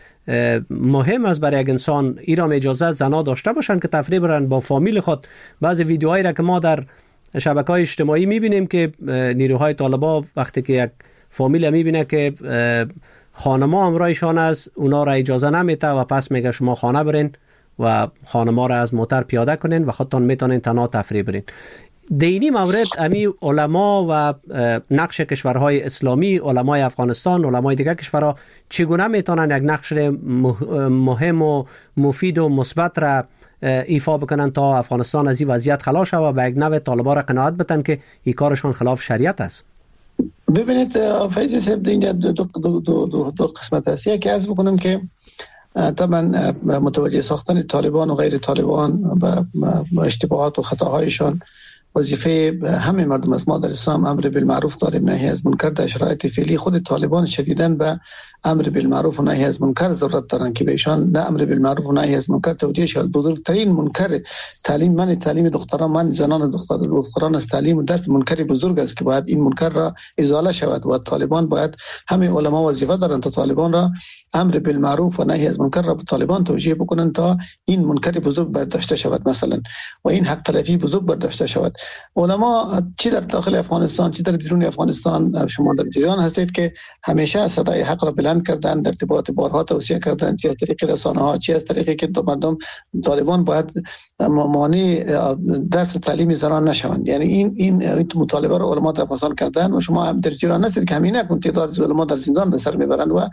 Speaker 1: مهم است برای یک انسان، ایرام اجازه زنا داشته باشن که تفریح برن با فامیل خود. بعضی ویدیوهایی را که ما در شبکه‌های اجتماعی میبینیم که نیروهای طالبا وقتی که یک فامیل میبینه که خانما همراهشان است، اونا را اجازه نمیده و پس میگه شما خانه برین و خانما را از موتر پیاده کنین و خودتان میتونین تنها تفریح برین. دینی مورد امی علما و نقش کشورهای اسلامی، علمای افغانستان، علمای دیگر کشورها چگونه میتونن یک نقش مهم و مفید و مثبت را ایفا بکنن تا افغانستان از این وضعیت خلاص شود و به یک نوع طالبا را قناعت بدن که این کارشان خلاف شریعت است؟
Speaker 7: ببینید فیضی صاحب، اینجا دو, دو, دو, دو, دو قسمت است. یکی عرض بکنم که طبعا متوجه ساختن طالبان و غیر طالبان و اشتباهات و خطاهایشان وظیفه همه مردم است. ما در اسلام امر بالمعروف داریم، نهی از منکر. در شرایط فعلی خود طالبان شدیداً به امر بالمعروف و نهی از منکر ضرورت دارن که بهشان نه امر بالمعروف و نهی از منکر توجیه شود. بزرگترین منکر تعلیم، من تعلیم دختران، من زنان دختر دختران از تعلیم و دست منکر بزرگ است که باید این منکر را ازاله شود و طالبان باید همه علما وظیفه دارند تا طالبان را امر بالمعروف و نهی از منکر را به طالبان توجیه بکنند تا این منکر بزرگ برداشته شود مثلا و این حق تلفی بزرگ برداشته شود. علما چی در داخل افغانستان چی در بیرون افغانستان، شما در ایران هستید که همیشه صدای حق را بلند کردن، در ارتباط بارها توصیه کردن، چه از طریق رسانه ها چه از طریقی که مردم طالبان باید مانع درس و تعلیم زنان نشوند. یعنی این این مطالبه رو علما در افغانستان کردن و شما هم در ایران هستید که همین نکن تعداد علما در زندان به سر میبرند و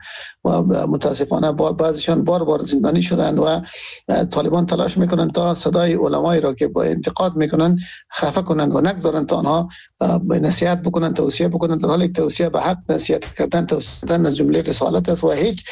Speaker 7: متاسفانه بعضیشان بار بار زندانی شدند و طالبان تلاش میکنند تا صدای علمایی را که با انتقاد میکنند خفه کنند و نگذارند تا آنها نصیحت بکنند، توصیه بکنند، در حالی که توصیه به حق نصیحت کردن توصیه کردن از جمله رسالت است و هیچ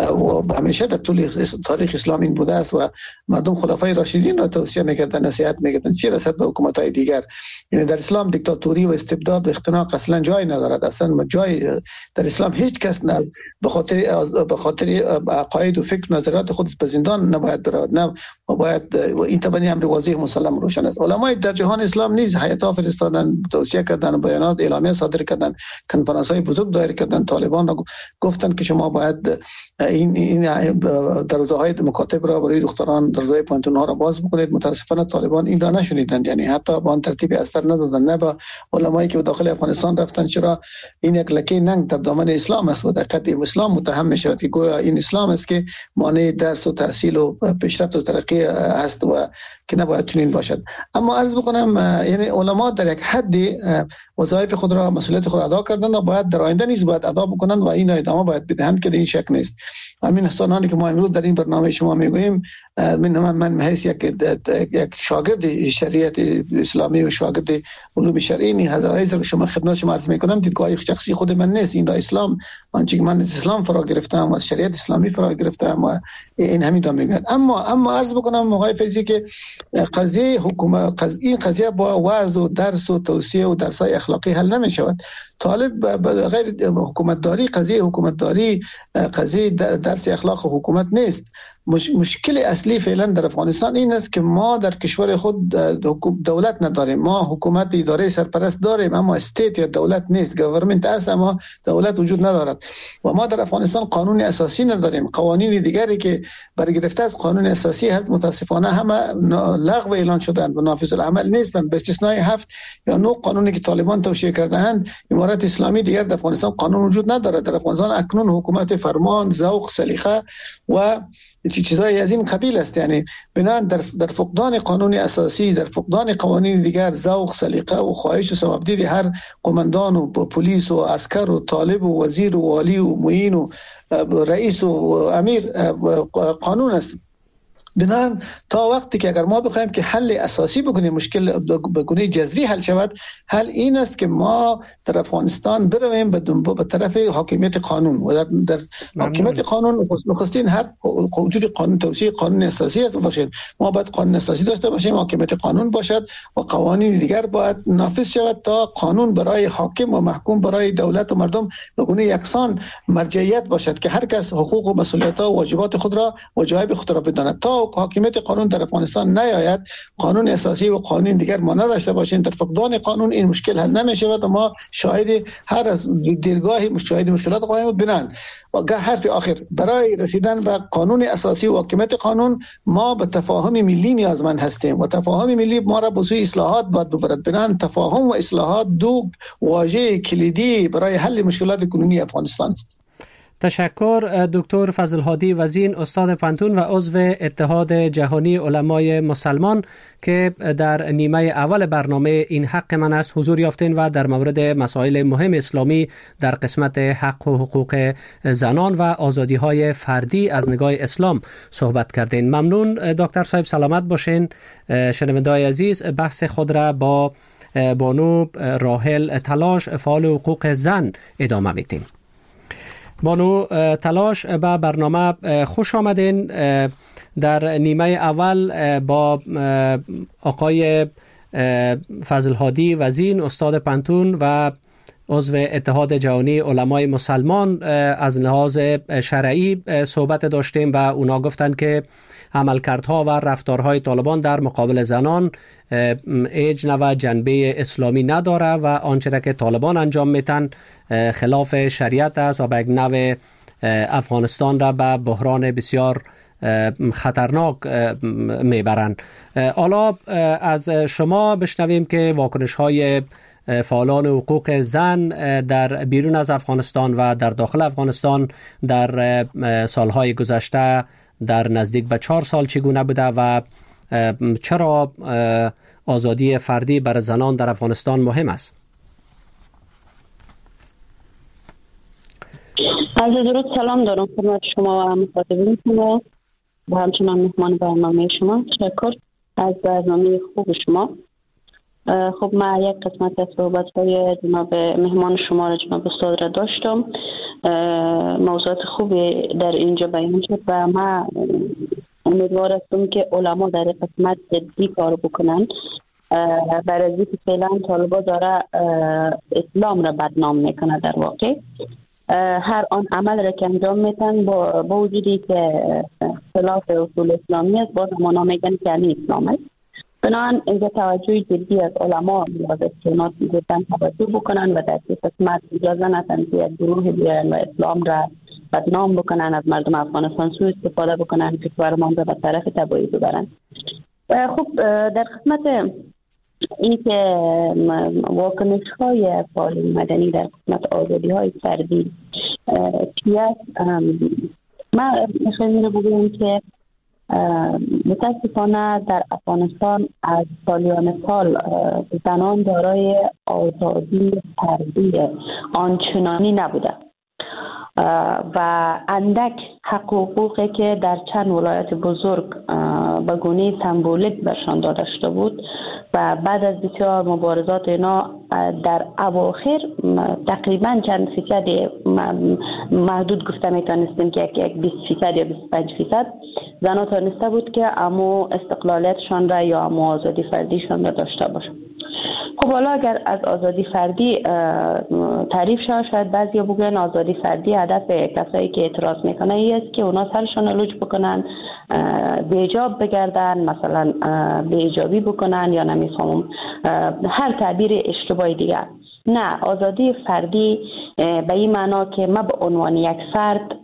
Speaker 7: و همیشه در طول تاریخ اسلام این بوده است و مردم خلفای راشدین را توصیه میکردن، نصیحت میکردن. چه رسد به حکومت‌های دیگر؟ یعنی در اسلام دیکتاتوری و استبداد و اختناق اصلا جای ندارد. اصلا جای در اسلام هیچ کس نه به خاطر به خاطر عقاید و فکر و نظریات خود به زندان نباید برود، نه باید این تبنی امر واضح مسلم روشن است. علمای در جهان اسلام نیز هیئت‌ها فرستادن، توصیه کردن، بیانات اعلامیه صادر کردن، کنفرانس‌های بزرگ دایر کردن. طالبان را گفتن که شما باید این این دروازه‌های مکاتب را برای دختران، دروازه‌های پانتون‌ها را باز بکنید. متاسفانه طالبان این را نشنیدند، یعنی حتی با آن ترتیب اثر ندادند، نه با علمایی که داخل افغانستان رفتن. چرا این یک لکه ننگ در دامن اسلام است و در قد اسلام متهم می‌شود که گویا این اسلام است که مانع درس و تحصیل و پیشرفت و ترقی است و که نباید چنین باشد. اما عرض بکنم یعنی علما در یک حد وظایف خود را، مسئولیت خود ادا کردند و باید در آینده نیز باید ادا بکنند و این ادامه باید بدهند که این شک نیست. همین سنانی که ما امروز در این برنامه شما میگوییم، من من محض یک یک شاگرد شریعت اسلامی و شاگرد علوم شرعی این هزایز رو شما خدمت شما عرض میکنم. دیدگاه شخصی خود من نیست، این را اسلام آنچه که من از اسلام فرا گرفتم و از شریعت اسلامی فرا گرفتم و این همین را میگن. اما اما عرض بکنم آقای فیضی که قضیه حکومت قضیه این قضیه با وعظ و درس و توصیه و درس‌های اخلاقی حل نمیشود. طالب غیر حکومتداری، قضیه حکومتداری قضیه درس اخلاق و حکومت نیست. مش... مشکل اصلی فعلا در افغانستان این است که ما در کشور خود دولت نداریم. ما حکومت اداره سرپرست داریم اما استیت یا دولت نیست، گورنمنت است اما دولت وجود ندارد. و ما در افغانستان قانون اساسی نداریم. قوانین دیگری که برگرفته از قانون اساسی هست متاسفانه همه لغو اعلان شدند و نافذ العمل نیستند، به استثنای هفت یا نه قانونی که طالبان توشیح کرده‌اند. امارت اسلامی دیگر در افغانستان قانون وجود ندارد. در افغانستان اکنون حکومت فرمان، ذوق، سلیقه و چیزایی از این قبیل است. یعنی بنابراین در در فقدان قانون اساسی، در فقدان قوانین دیگر، ذوق، سلیقه و خواهش و ثوابدید هر قماندان و پلیس و عسکر و طالب و وزیر و والی و معین و رئیس و امیر قانون است. بنابراین تا وقتی که اگر ما بخوایم که حل اساسی بکنیم، مشکل به گونه جذری حل شود، حل این است که ما در افغانستان برویم به به طرف حاکمیت قانون و در, در حاکمیت قانون نخستین هر وجود قانون توسعه قانون اساسی است. باشید ما باید قانون اساسی داشته باشیم، حاکمیت قانون باشد و قوانین دیگر باید نافذ شود تا قانون برای حاکم و محکوم برای دولت و مردم به گونه یکسان مرجعیت باشد که هر کس حقوق و مسئولیت‌ها و واجبات خود را و جایب خود را بداند. تا حاکمیت قانون در افغانستان نیاید، قانون اساسی و قانون دیگر ما نداشته باشیم، در فقدان قانون این مشکل حل نمی‌شود و ما شاهد هر از دیرگاهی مشاهده مشکلات خواهیم بود. بنان و حرف آخر برای رسیدن به قانون اساسی و حاکمیت قانون ما به تفاهم ملی نیازمند هستیم و تفاهم ملی ما را به سوی اصلاحات باید ببرد. بنان تفاهم و اصلاحات دو واژه کلیدی برای حل مشکلات کنونی افغانستان است.
Speaker 1: تشکر دکتر فضل هادی وزین، استاد پانتون و عضو اتحاد جهانی علمای مسلمان که در نیمه اول برنامه این حق من است حضور یافتین و در مورد مسائل مهم اسلامی در قسمت حق و حقوق زنان و آزادی های فردی از نگاه اسلام صحبت کردین. ممنون دکتر صاحب، سلامت باشین. شنونده‌های عزیز، بحث خود را با بانو راحل تلاش، فعال حقوق زن ادامه میدیم. بانو تلاش، به برنامه خوش آمدین. در نیمه اول با آقای فضل هادی وزین، استاد پانتون و عضو اتحاد جهانی علمای مسلمان از لحاظ شرعی صحبت داشتیم و اونا گفتند که عملکردها و رفتارهای طالبان در مقابل زنان هیچ نوع جنبه اسلامی نداره و آنچه که طالبان انجام میتن خلاف شریعت است و به یک نوع افغانستان را به بحران بسیار خطرناک میبرند. حالا از شما بشنویم که واکنش‌های فعالان حقوق زن در بیرون از افغانستان و در داخل افغانستان در سالهای گذشته در نزدیک به چهار سال چگونه بوده و چرا آزادی فردی برای زنان در افغانستان مهم است؟
Speaker 8: از درود سلام دارم خدمت شما و مخاطبین شما و همچنان مهمان برنامه شما. تشکر از برنامه خوب شما. خب من یک قسمت از صحبت های جناب مهمان شما را جناب استاد را داشتم. موضوعات خوبی در اینجا بیان شد و من امیدوار هستم که علما در قسمت جدی کار بکنن، برای از اینکه فعلا طالبا داره اسلام را بدنام میکنه. در واقع هر آن عمل را که انجام میتن با, با وجودی که خلاف اصول اسلامی است، باز ما میگن که همین اسلام است. بنابراین اینجا توجه جدی از علما نیاز است که اونا توجه بکنن و در این قسمت اجازه ندن که گروه بیان و اسلام را بدنام بکنن، از مردم افغانستان سوء استفاده بکنن، کشورمان را به طرف تباهی ببرن. خب در قسمت این که واکنش های فعالین مدنی در قسمت آزادی های فردی چی است، من میخوایم رو بگویم که متاسفانه در افغانستان از سالیان سال زنان دارای آزادی فردی آنچنانی نبوده و اندک حق و حقوقی که در چند ولایت بزرگ به گونه سمبولیک برشان داده شده بود و بعد از بسیار مبارزات اینا در اواخر تقریبا چند فیصد محدود گفته میتونستیم که یک بیست فیصد یا بیست و پنج فیصد زنان تانسته بود که امو استقلالیتشان را یا امو آزادی فردیشان را داشته باشند. خب حالا اگر از آزادی فردی تعریف شد، شاید بعضی بگن آزادی فردی هدف کسایی که اعتراض میکنه ای است که اونا سرشان لوچ بکنن، بیجاب بگردن، مثلا بیجابی بکنن یا نمیفهمم هر تعبیر اشتباهی دیگه. نه، آزادی فردی به این معنا که من به عنوان یک فرد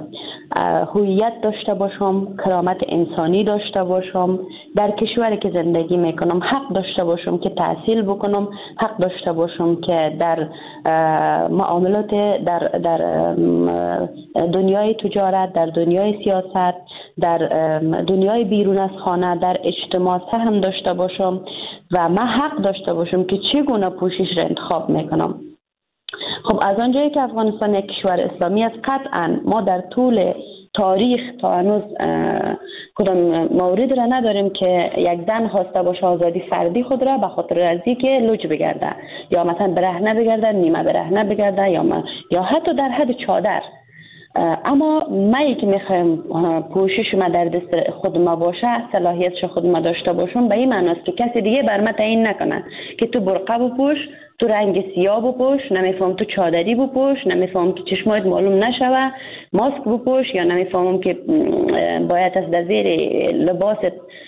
Speaker 8: هویت داشته باشم، کرامت انسانی داشته باشم، در کشوری که زندگی میکنم حق داشته باشم که تحصیل بکنم، حق داشته باشم که در معاملات در در دنیای تجارت، در دنیای سیاست، در دنیای بیرون از خانه، در اجتماع سهم داشته باشم و من حق داشته باشم که چگونه پوشش را انتخاب میکنم. خب از آنجایی که افغانستان یک کشور اسلامی است، قطعا ما در طول تاریخ تا هنوز کدام مورد را نداریم که یک زن خواسته باشه آزادی فردی خود را به خاطر ازی که لوچ بگرده یا مثلا برهنه بگرده، نیمه برهنه بگرده یا ما یا حتی در حد چادر. اما من که میخوایم پوشش ما در دست خود ما باشه، صلاحیتش خود ما داشته باشم، به این معنی است که کسی دیگه بر من تعیین نکنه که تو برقه بپوش، تو رنگ سیاه بپوش، نمیفهم تو چادری بپوش، نمیفهم که چشمایت معلوم نشوه، ماسک بپوش، یا نمیفهمم که باید از در زیر لباست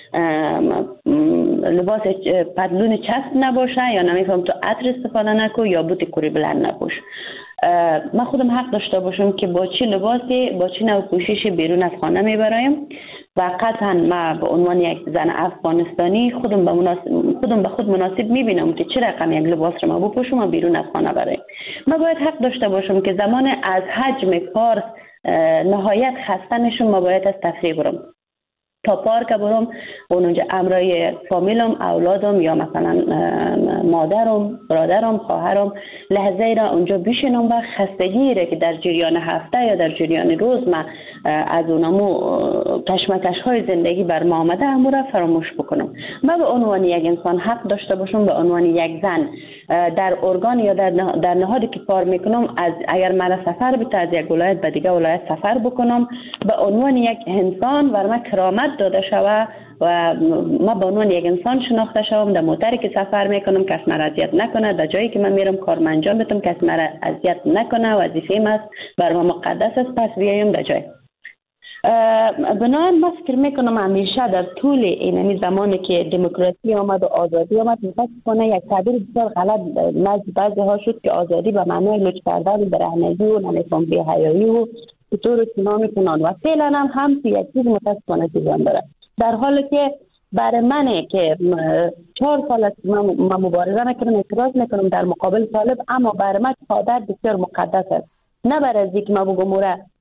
Speaker 8: لباس پدلون چسب نباشه، یا نمیفهم تو عطر استفاده نکو یا بوت کوری بلند نپوش. من خودم حق داشته باشم که با چی لباسی، با چی نوع پوششی بیرون از خانه میبرایم و قطعا من به عنوان یک زن افغانستانی خودم به مناسب خودم به خود مناسب میبینم که چه رقم یک لباس رو ما بپوشم و بیرون از خانه برایم. من باید حق داشته باشم که زمان از حجم کار نهایت خسته نشم، ما باید از تفریح برم تا پارک برم، اونجا امرای فامیلم، اولادم یا مثلا مادرم، برادرم، خواهرم لحظه را اونجا بشینم و خستگی را که در جریان هفته یا در جریان روز من از اونمو کشمکش های زندگی بر ما آمده همون را فراموش بکنم. من به عنوان یک انسان حق داشته باشم، به عنوان یک زن در ارگان یا در در نهادی که کار میکنم، از اگر من سفر بده از یک ولایت به دیگه ولایت سفر بکنم، به عنوان یک انسان و من کرامت داده شوه و ما به عنوان یک انسان شناخته شوم. در موتری که سفر میکنم کس مرا اذیت نکنه، در جایی که من میرم کار انجام بدم کس مرا اذیت نکنه، وظیفه‌ام است، بر ما مقدس است، پس بیایم در جای. بنابراین من فکر میکنم همیشه در طول این زمانی که دموکراسی آمد و آزادی آمد، متاسفانه یک تعبیر بسیار غلط نزد بعضی ها شد که آزادی به معنای لوچ کردن، برهنگی و نمیفهم بی‌حیایی و طور چنا میکنن و فعلا هم هم یک چیز متاسفانه جریان داره، در حالی که برای منه که چهار سال است من مبارزه میکنم، اعتراض میکنم در مقابل طالب، اما برای من چادر بسیار مقدس است. نه برای از اینکه من بگم مورا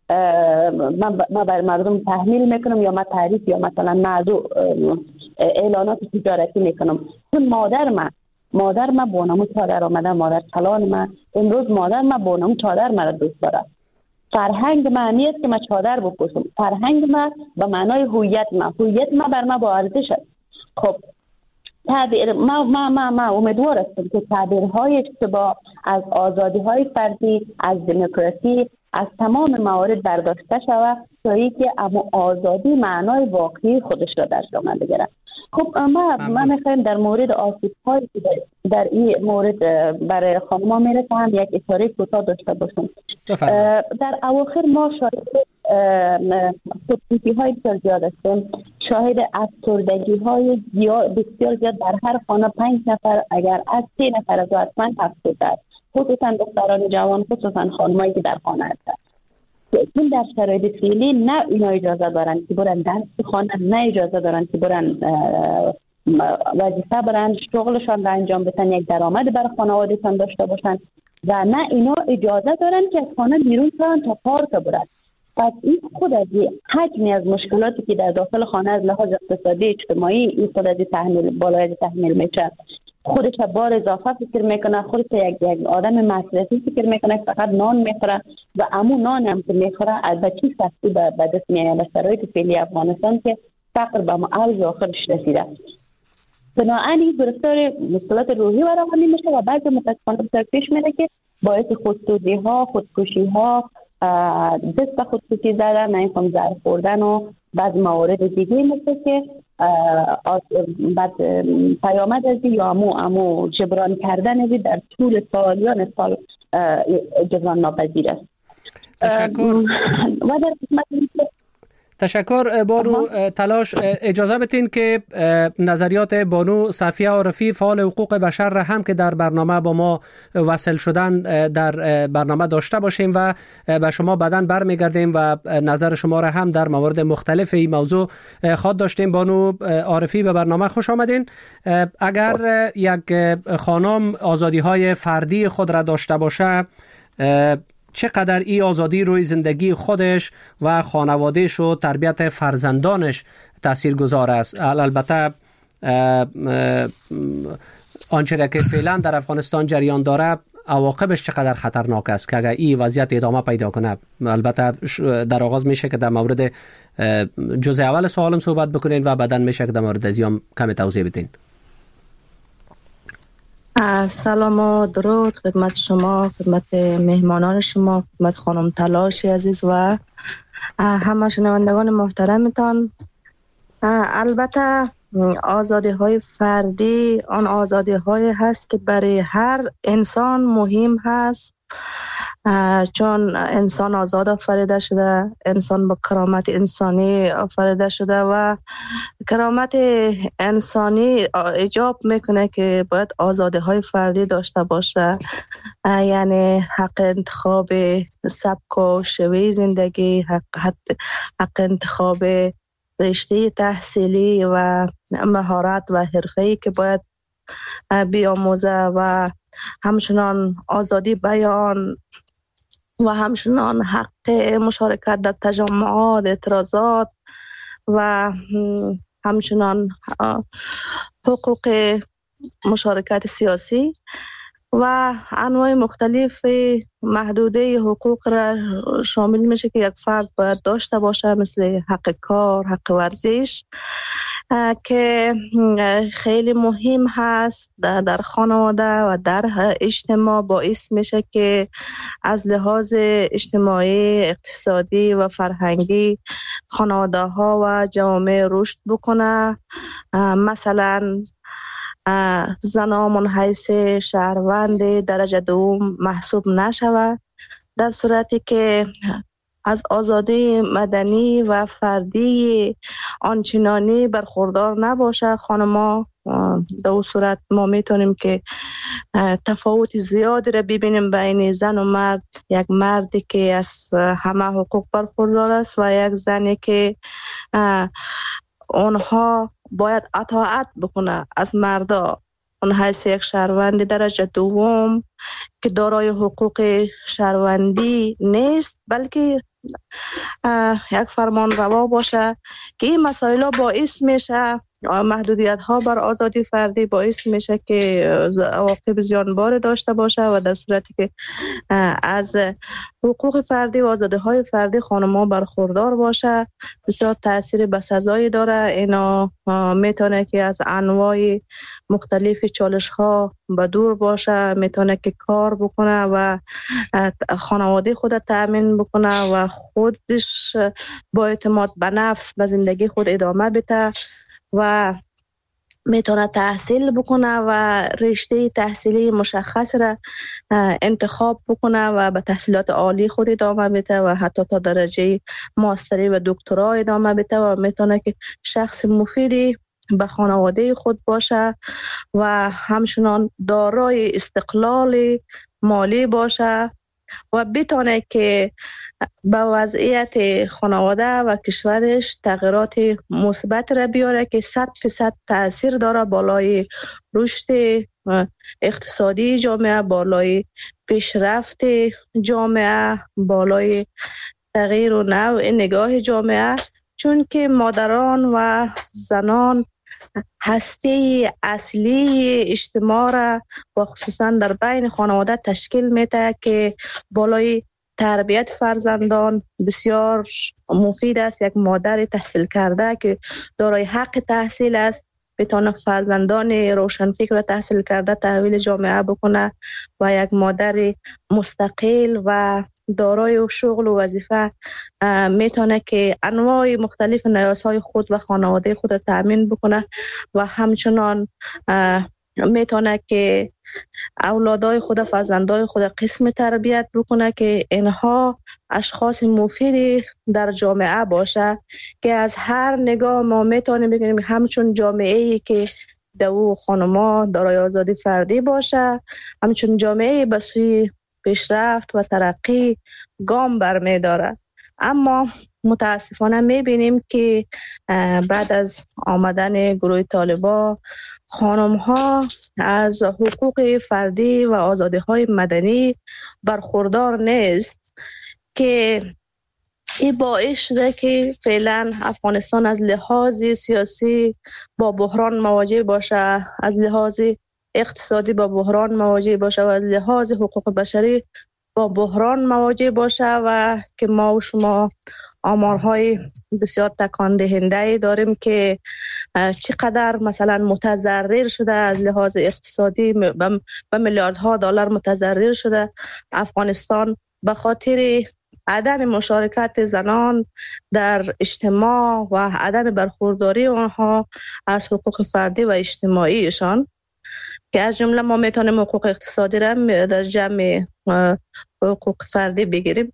Speaker 8: من بر مردم تحمیل میکنم یا من تعریف یا مثلا موضوع اعلانات تجارتی میکنم. چون مادر من مادر من با نام چادر آمده، مادر کلان من امروز مادر من با نام چادر مرا دوست داره. فرهنگ من نیست که من چادر بپوشم، فرهنگ من به معنای هویت من، هویت من بر من با ارزش است. خب تعبیر ما ما ما ما امیدوار هستم که تعبیرهای اشتباه از آزادی‌های فردی، از دموکراسی، از تمام موارد برداشته شود تا اینکه اما آزادی معنای واقعی خودش را در جامعه بگیرد. خب ما من میخوایم در مورد آسیب‌هایی که در این مورد برای خانم‌ها میرسند یک اشاره کوتاه داشته باشم. در اواخر ما شاهد خودکشی‌های بسیار زیاد هستیم، شاهد افسردگی های بسیار زیاد. در هر خانه پنج نفر اگر از سه نفر از حتما افسرده است، خصوصا دختران جوان، خصوصا خانمایی که در خانه هستند. چون در شرایط فعلی نه اینا اجازه دارن که برن درس بخونن، نه اجازه دارن که برن وظیفه برن شغلشان را انجام بدن، یک درآمد برای خانوادهشان داشته باشن، و نه اینا اجازه دارن که از خانه بیرون برن تا پارک برن. پس این خود از حجمی از مشکلاتی که در داخل خانه از لحاظ اقتصادی اجتماعی این خود از تحمل بالای تحمل میشه. خودش بار اضافه فکر میکنه، خودش یک یک آدم مصرفی فکر میکنه، فقط نان میخوره و امو نان هم که میخوره البته چی سختی به دست میاد. به شرایط فعلی افغانستان که فقر به اوج آخرش رسیده، بنابراین گرفتار مشکلات روحی و روانی میشه و بعضی متاسفانه بسیار پیش میره که باعث خودسوزی ها، خودکشی ها، دست به خودکشی زدن، نمیخوام زهر خوردن و بعض موارد دیگه مثل که بعد پیامد از یا امو امو جبران کردن از در طول سالیان سال جبران ناپذیر است.
Speaker 1: تشکر.
Speaker 8: و در قسمت
Speaker 1: تشکر بانو تلاش. اجازه بدین که نظریات بانو صفیه عارفی فعال حقوق بشر را هم که در برنامه با ما وصل شدن در برنامه داشته باشیم و به شما بعداً برمیگردیم و نظر شما را هم در موارد مختلف این موضوع خواهد داشتیم. بانو عارفی به برنامه خوش آمدین. اگر یک خانم آزادی های فردی خود را داشته باشه، چقدر این آزادی روی زندگی خودش و خانوادهش و تربیت فرزندانش تاثیرگذار است؟ البته آنچه که فعلا در افغانستان جریان داره عواقبش چقدر خطرناک است که اگر این وضعیت ادامه پیدا کنه. البته در آغاز میشه که در مورد جزء اول سوالم صحبت بکنین و بعداً میشه که در مورد ازیام کمی توضیح بدین.
Speaker 9: سلام و درود خدمت شما، خدمت مهمانان شما، خدمت خانم تلاش عزیز و همه شنوندگان محترمتان. البته آزادی های فردی آن آزادی های هست که برای هر انسان مهم هست، چون انسان آزاد آفریده شده، انسان با کرامت انسانی آفریده شده و کرامت انسانی ایجاب میکنه که باید آزادی های فردی داشته باشه، یعنی حق انتخاب سبک و شیوه زندگی، حق, حق انتخاب رشته تحصیلی و مهارت و حرفه‌ای که باید بیاموزه و همچنان آزادی بیان و همچنان حق مشارکت در تجمعات، اعتراضات و همچنان حقوق مشارکت سیاسی و انواع مختلف محدوده حقوق را شامل میشه که یک فرد باید داشته باشه، مثل حق کار، حق ورزش که خیلی مهم هست در خانواده و در اجتماع. باعث میشه که از لحاظ اجتماعی، اقتصادی و فرهنگی خانواده ها و جامعه رشد بکنه. مثلا زنان من حیث شهروند درجه دوم محسوب نشود، در صورتی که از آزادی مدنی و فردی آنچنانی برخوردار نباشه خانما. در اون صورت ما میتونیم که تفاوت زیادی را ببینیم بین زن و مرد، یک مردی که از همه حقوق برخوردار است و یک زنی که اونها باید اطاعت بکنه از مردا. اون حیث یک شهروند درجه دوم که دارای حقوق شهروندی نیست، بلکه یک فرمان روا باشه که این مسائل ها باعث میشه، محدودیت ها بر آزادی فردی باعث میشه که عواقب زیانبار داشته باشه و در صورتی که از حقوق فردی و آزادی های فردی خانم ها برخوردار باشه بسیار تاثیر بسزایی داره. اینا میتونه که از انواع مختلف چالش ها به دور باشه، میتونه که کار بکنه و خانواده خود تأمین بکنه و خودش با اعتماد به نفس به زندگی خود ادامه بده و میتونه تحصیل بکنه و رشته تحصیلی مشخص را انتخاب بکنه و به تحصیلات عالی خود ادامه بده و حتی تا درجه ماستری و دکترا ادامه بده و میتونه که شخص مفیدی به خانواده خود باشه و همچنان دارای استقلال مالی باشه و بتونه که به وضعیت خانواده و کشورش تغییرات مثبت را بیاره که صد فیصد تأثیر داره بالای رشد اقتصادی جامعه، بالای پیشرفت جامعه، بالای تغییر و نوع نگاه جامعه، چون که مادران و زنان هسته اصلی اجتماع را و خصوصا در بین خانواده تشکیل میده که بالای تربیت فرزندان بسیار مفید است. یک مادر تحصیل کرده که دارای حق تحصیل است بتونه فرزندان روشنفکر و تحصیل کرده تحویل جامعه بکنه و یک مادر مستقل و دارای شغل و وظیفه میتونه که انواع مختلف نیازهای خود و خانواده خود را تأمین بکنه و همچنان میتونه که اولادای خود، فرزندای خود قسم تربیت بکنه که اینها اشخاص مفیدی در جامعه باشه که از هر نگاه ما میتونیم بگیم همچون جامعه‌ای که دو خانما دارای آزادی فردی باشه، همچون جامعه به سوی پیشرفت و ترقی گام برمی‌داره. اما متاسفانه میبینیم که بعد از آمدن گروه طالبان خانم ها از حقوق فردی و آزادی های مدنی برخوردار نیست که این باعث شده که فعلا افغانستان از لحاظ سیاسی با بحران مواجه باشه، از لحاظ اقتصادی با بحران مواجه باشه و از لحاظ حقوق بشری با بحران مواجه باشه و که ما و شما آمارهای بسیار تکان دهنده داریم که چقدر مثلا متضرر شده از لحاظ اقتصادی، به میلیاردها دلار متضرر شده افغانستان به خاطر عدم مشارکت زنان در اجتماع و عدم برخورداری آنها از حقوق فردی و اجتماعیشان که از جمله ما میتونیم حقوق اقتصادی را در جمع حقوق فردی بگیریم.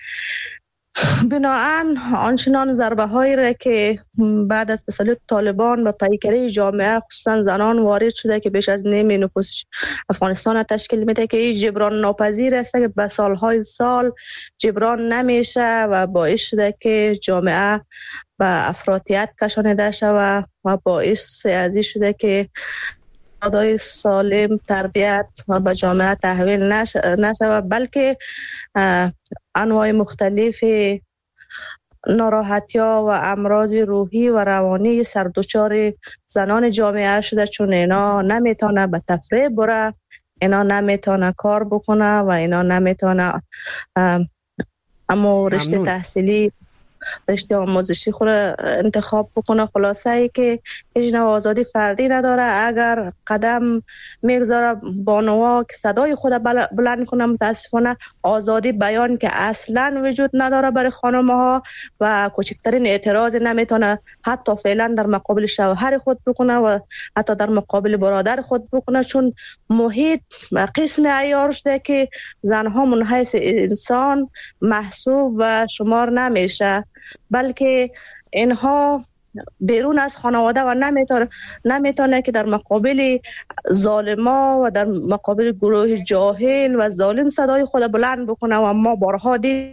Speaker 9: بناهن آنچنان ضربه هایی را که بعد از تسلط طالبان و پیکره جامعه خصوصا زنان وارد شده که بیش از نیم نفوس افغانستان تشکیل میده که این جبران ناپذیر است که به سالهای سال جبران نمیشه و باعث شده که جامعه به افراطیت کشانیده شود و باعث ازی شده که ادای سالم تربیت و به جامعه تحویل نشود، بلکه انواع مختلف ناراحتی‌ها و امراض روحی و روانی سردوچار زنان جامعه شده، چون اینا نمیتونه به تفریح بره، اینا نمیتونه کار بکنه و اینا نمیتونه اما رشته تحصیلی رشته آموزشی خود انتخاب بکنه. خلاصه ای که هیچ نوع آزادی فردی نداره. اگر قدم میگذاره بانوا که صدای خود بلند کنه، متاسفانه آزادی بیان که اصلا وجود نداره برای خانم ها و کوچکترین اعتراض نمیتونه حتی فعلا در مقابل شوهر خود بکنه و حتی در مقابل برادر خود بکنه، چون محیط قسم عیار شده که زنها من حیث انسان محسوب و شمار نمیشه، بلکه اینها بیرون از خانواده و نمیتونه نمیتونه که در مقابل ظالما و در مقابل گروه جاهل و ظالم صدای خود بلند بکنه و ما بارها دید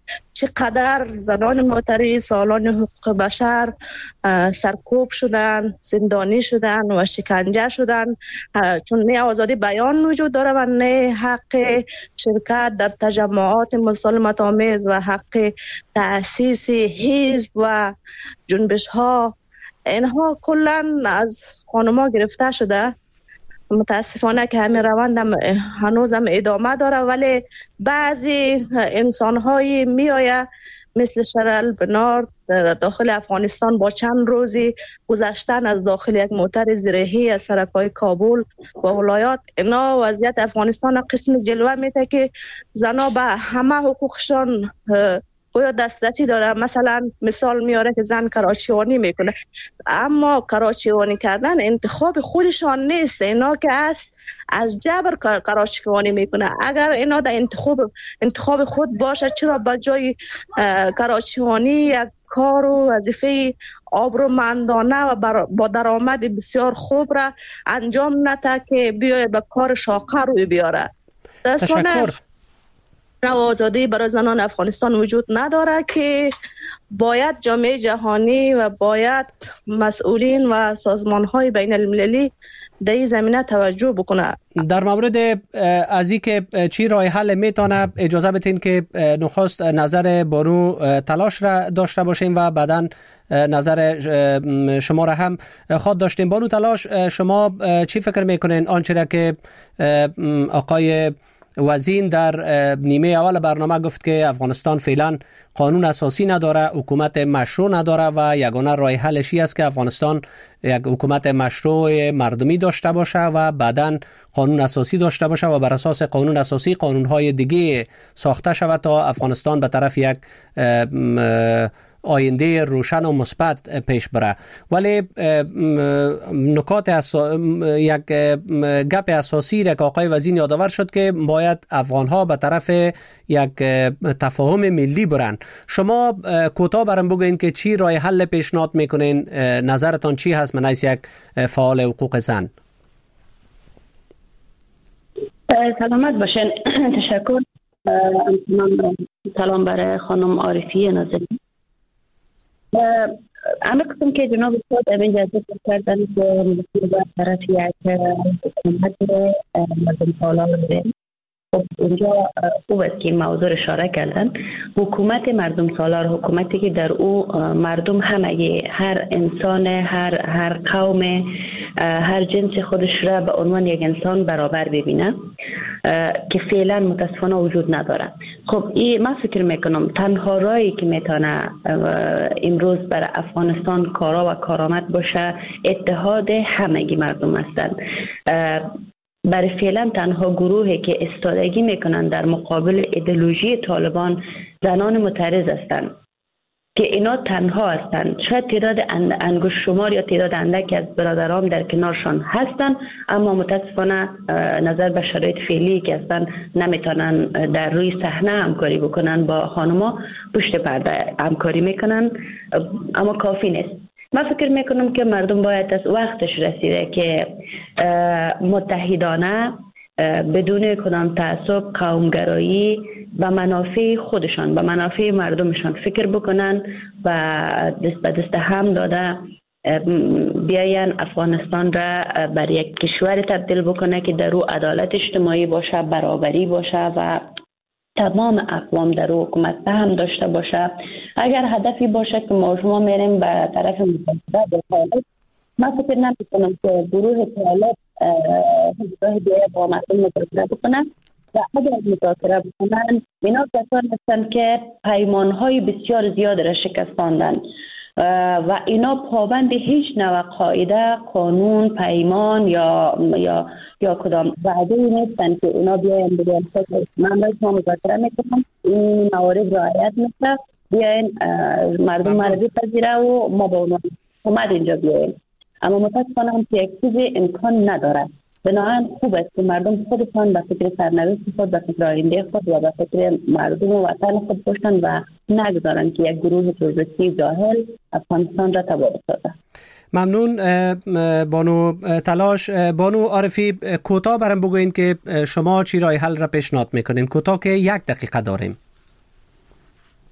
Speaker 9: چقدر زنان معترض فعالان حقوق بشر سرکوب شدن، زندانی شدن و شکنجه شدن، چون نه آزادی بیان وجود داره و نه حق شرکت در تجمعات مسالمت آمیز و حق تأسیس حزب و جنبش ها. اینها کلا از خانما گرفته شده. متاسفانه که همین روند هم هنوز هم ادامه داره، ولی بعضی انسان های می آیه مثل شرل بنارد داخل افغانستان با چند روزی گذشتن از داخل یک موتر زرهی از سرکای کابل و ولایات، اینا وضعیت افغانستان قسم جلوه میده که زنا به همه حقوقشان گویا دسترسی داره. مثلا مثال میاره که زن کراچیوانی میکنه، اما کراچیوانی کردن انتخاب خودشان نیست، اینا که است از جبر کراچیوانی میکنه. اگر اینا در انتخاب انتخاب خود باشه، چرا به جای کراچیوانی یک کار و وظیفه آبرومندانه و با درآمد بسیار خوب را انجام نده که بیاید به کار شاقه روی بیاره؟
Speaker 1: تشکر.
Speaker 9: آزادی برای زنان افغانستان وجود نداره که باید جامعه جهانی و باید مسئولین و سازمان‌های بین المللی در این زمینه توجه بکنه.
Speaker 1: در مورد از این که چی راه حل میتونه، اجازه بدین که نخست نظر بانو تلاش را داشته باشیم و بعداً نظر شما را هم خواهد داشتیم. بانو تلاش، شما چی فکر میکنین آنچه را که آقای وزین در نیمه اول برنامه گفت که افغانستان فعلا قانون اساسی نداره، حکومت مشروع نداره و یگانه راه حلش است که افغانستان یک حکومت مشروع مردمی داشته باشه و بعداً قانون اساسی داشته باشه و بر اساس قانون اساسی قانونهای دیگه ساخته شود تا افغانستان به طرف یک آینده روشن و مثبت پیش بره. ولی نکات اسا... یک گپ اساسی را که آقای وزین یادآور شد که باید افغانها به طرف یک تفاهم ملی برن. شما کوتاه برام بگوین که چی راه حل پیشنهاد میکنین؟ نظرتان چی هست من از یک فعال حقوق زن؟
Speaker 8: سلامت باشین. تشکر. سلام برای خانم عارفی نازنین. همه قسم که جناب استاد امین جزیز کردن که مسئول به طرف یک حکومت مردم سالار بریم. خب اونجا خوب است که این موضوع اشاره کردن. حکومت مردم سالار، حکومتی که در او مردم همه، هر انسان، هر هر قوم، هر جنس خودش را به عنوان یک انسان برابر ببینه که فعلا متاسفانه وجود نداره. خب این من فکر میکنم تنها راهی که میتونه امروز برای افغانستان کارا و کارآمد باشه اتحاد همگی مردم هستند. برای فعلا تنها گروهی که استادگی میکنن در مقابل ایدئولوژی طالبان زنان معترض هستند که اینا تنها هستند. شاید تعداد انگشت شمار یا تعداد اندکی از برادران در کنارشان هستند، اما متاسفانه نظر به شرایط فعلی که هستند نمیتونن در روی صحنه همکاری بکنن با خانما، پشت پرده همکاری میکنن، اما کافی نیست. من فکر میکنم که مردم باید از وقتش رسیده که متحدانه بدون کدام تعصب، قومگرایی و منافع خودشان و منافع مردمشان فکر بکنن و دست به دست هم داده بیاین افغانستان را بر یک کشور تبدیل بکنه که در او عدالت اجتماعی باشه، برابری باشه و تمام اقوام در او حکومت هم داشته باشه. اگر هدفی باشه که ما شما میریم به طرف متحده طالب، من فکر نمی‌کنم که گروه طالب حضور بیایه با مردم مذاکره بکنن و اگر مذاکره بکنن اینا کسان هستند که پیمانهای بسیار زیاد را شکستاندن و اینا پابند هیچ نوع قاعده، قانون، پیمان یا یا یا کدام وعده نیستن که اینا بیاین بگن من باید ما مذاکره میکنم، این موارد رعایت میشه، بیاین مردم مرزی پذیره و ما با اونا اومد اینجا بیاین. اما متاسفانه هم که یک چیزی امکان نداره. بنابراین خوب است که مردم خودشان به فکر سرنوشت خود، به فکر آینده خود و به فکر مردم و وطن خود باشن و نگذارن که یک گروه تروریستی جاهل افغانستان را تباه سازد.
Speaker 1: ممنون بانو تلاش. بانو عارفی، کوتاه برام بگوین که شما چی راه حل را پیشنهاد میکنین؟ کوتاه که یک دقیقه داریم.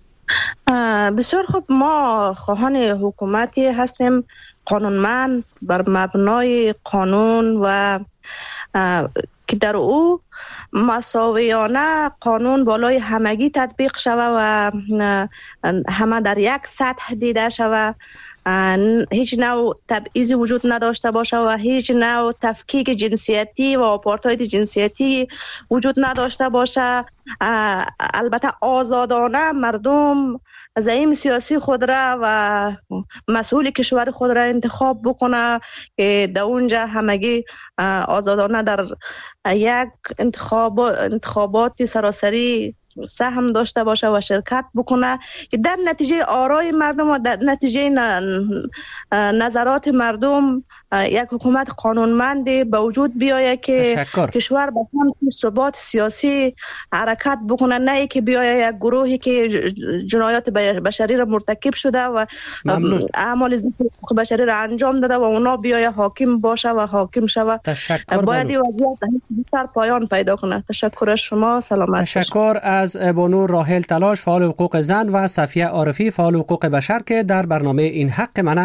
Speaker 9: بسیار خوب، ما خواهان حکومتی هستیم قانونمند بر مبنای قانون و که در او مساویانه قانون بالای همگی تطبیق شود و همه در یک سطح دیده شود، هیچ نوع تبعیضی وجود نداشته باشه و هیچ نوع تفکیک جنسیتی و آپارتاید جنسیتی وجود نداشته باشه. البته آزادانه مردم زعیم سیاسی خود را و مسئول کشور خود را انتخاب بکنه که در اونجا همگی آزادانه در یک انتخاب انتخابات سراسری سهم داشته باشه و شرکت بکنه که در نتیجه آرای مردم و در نتیجه نظرات مردم یک حکومت قانونمندی به وجود بیاید که تشکر. کشور به سمت ثبات سیاسی حرکت بکنه، نه که بیاید یک گروهی که جنایات بشری را مرتکب شده و اعمال حقوق بشری را انجام داده و اونا بیاید حاکم باشه و حاکم شود. باید این وضعیت بیشتر پایان پیدا کنه. تشکر از شما، سلامت
Speaker 1: تشکر از بانو راحل تلاش فعال حقوق زن و صفیه عارفی فعال حقوق بشر که در برنامه این حق من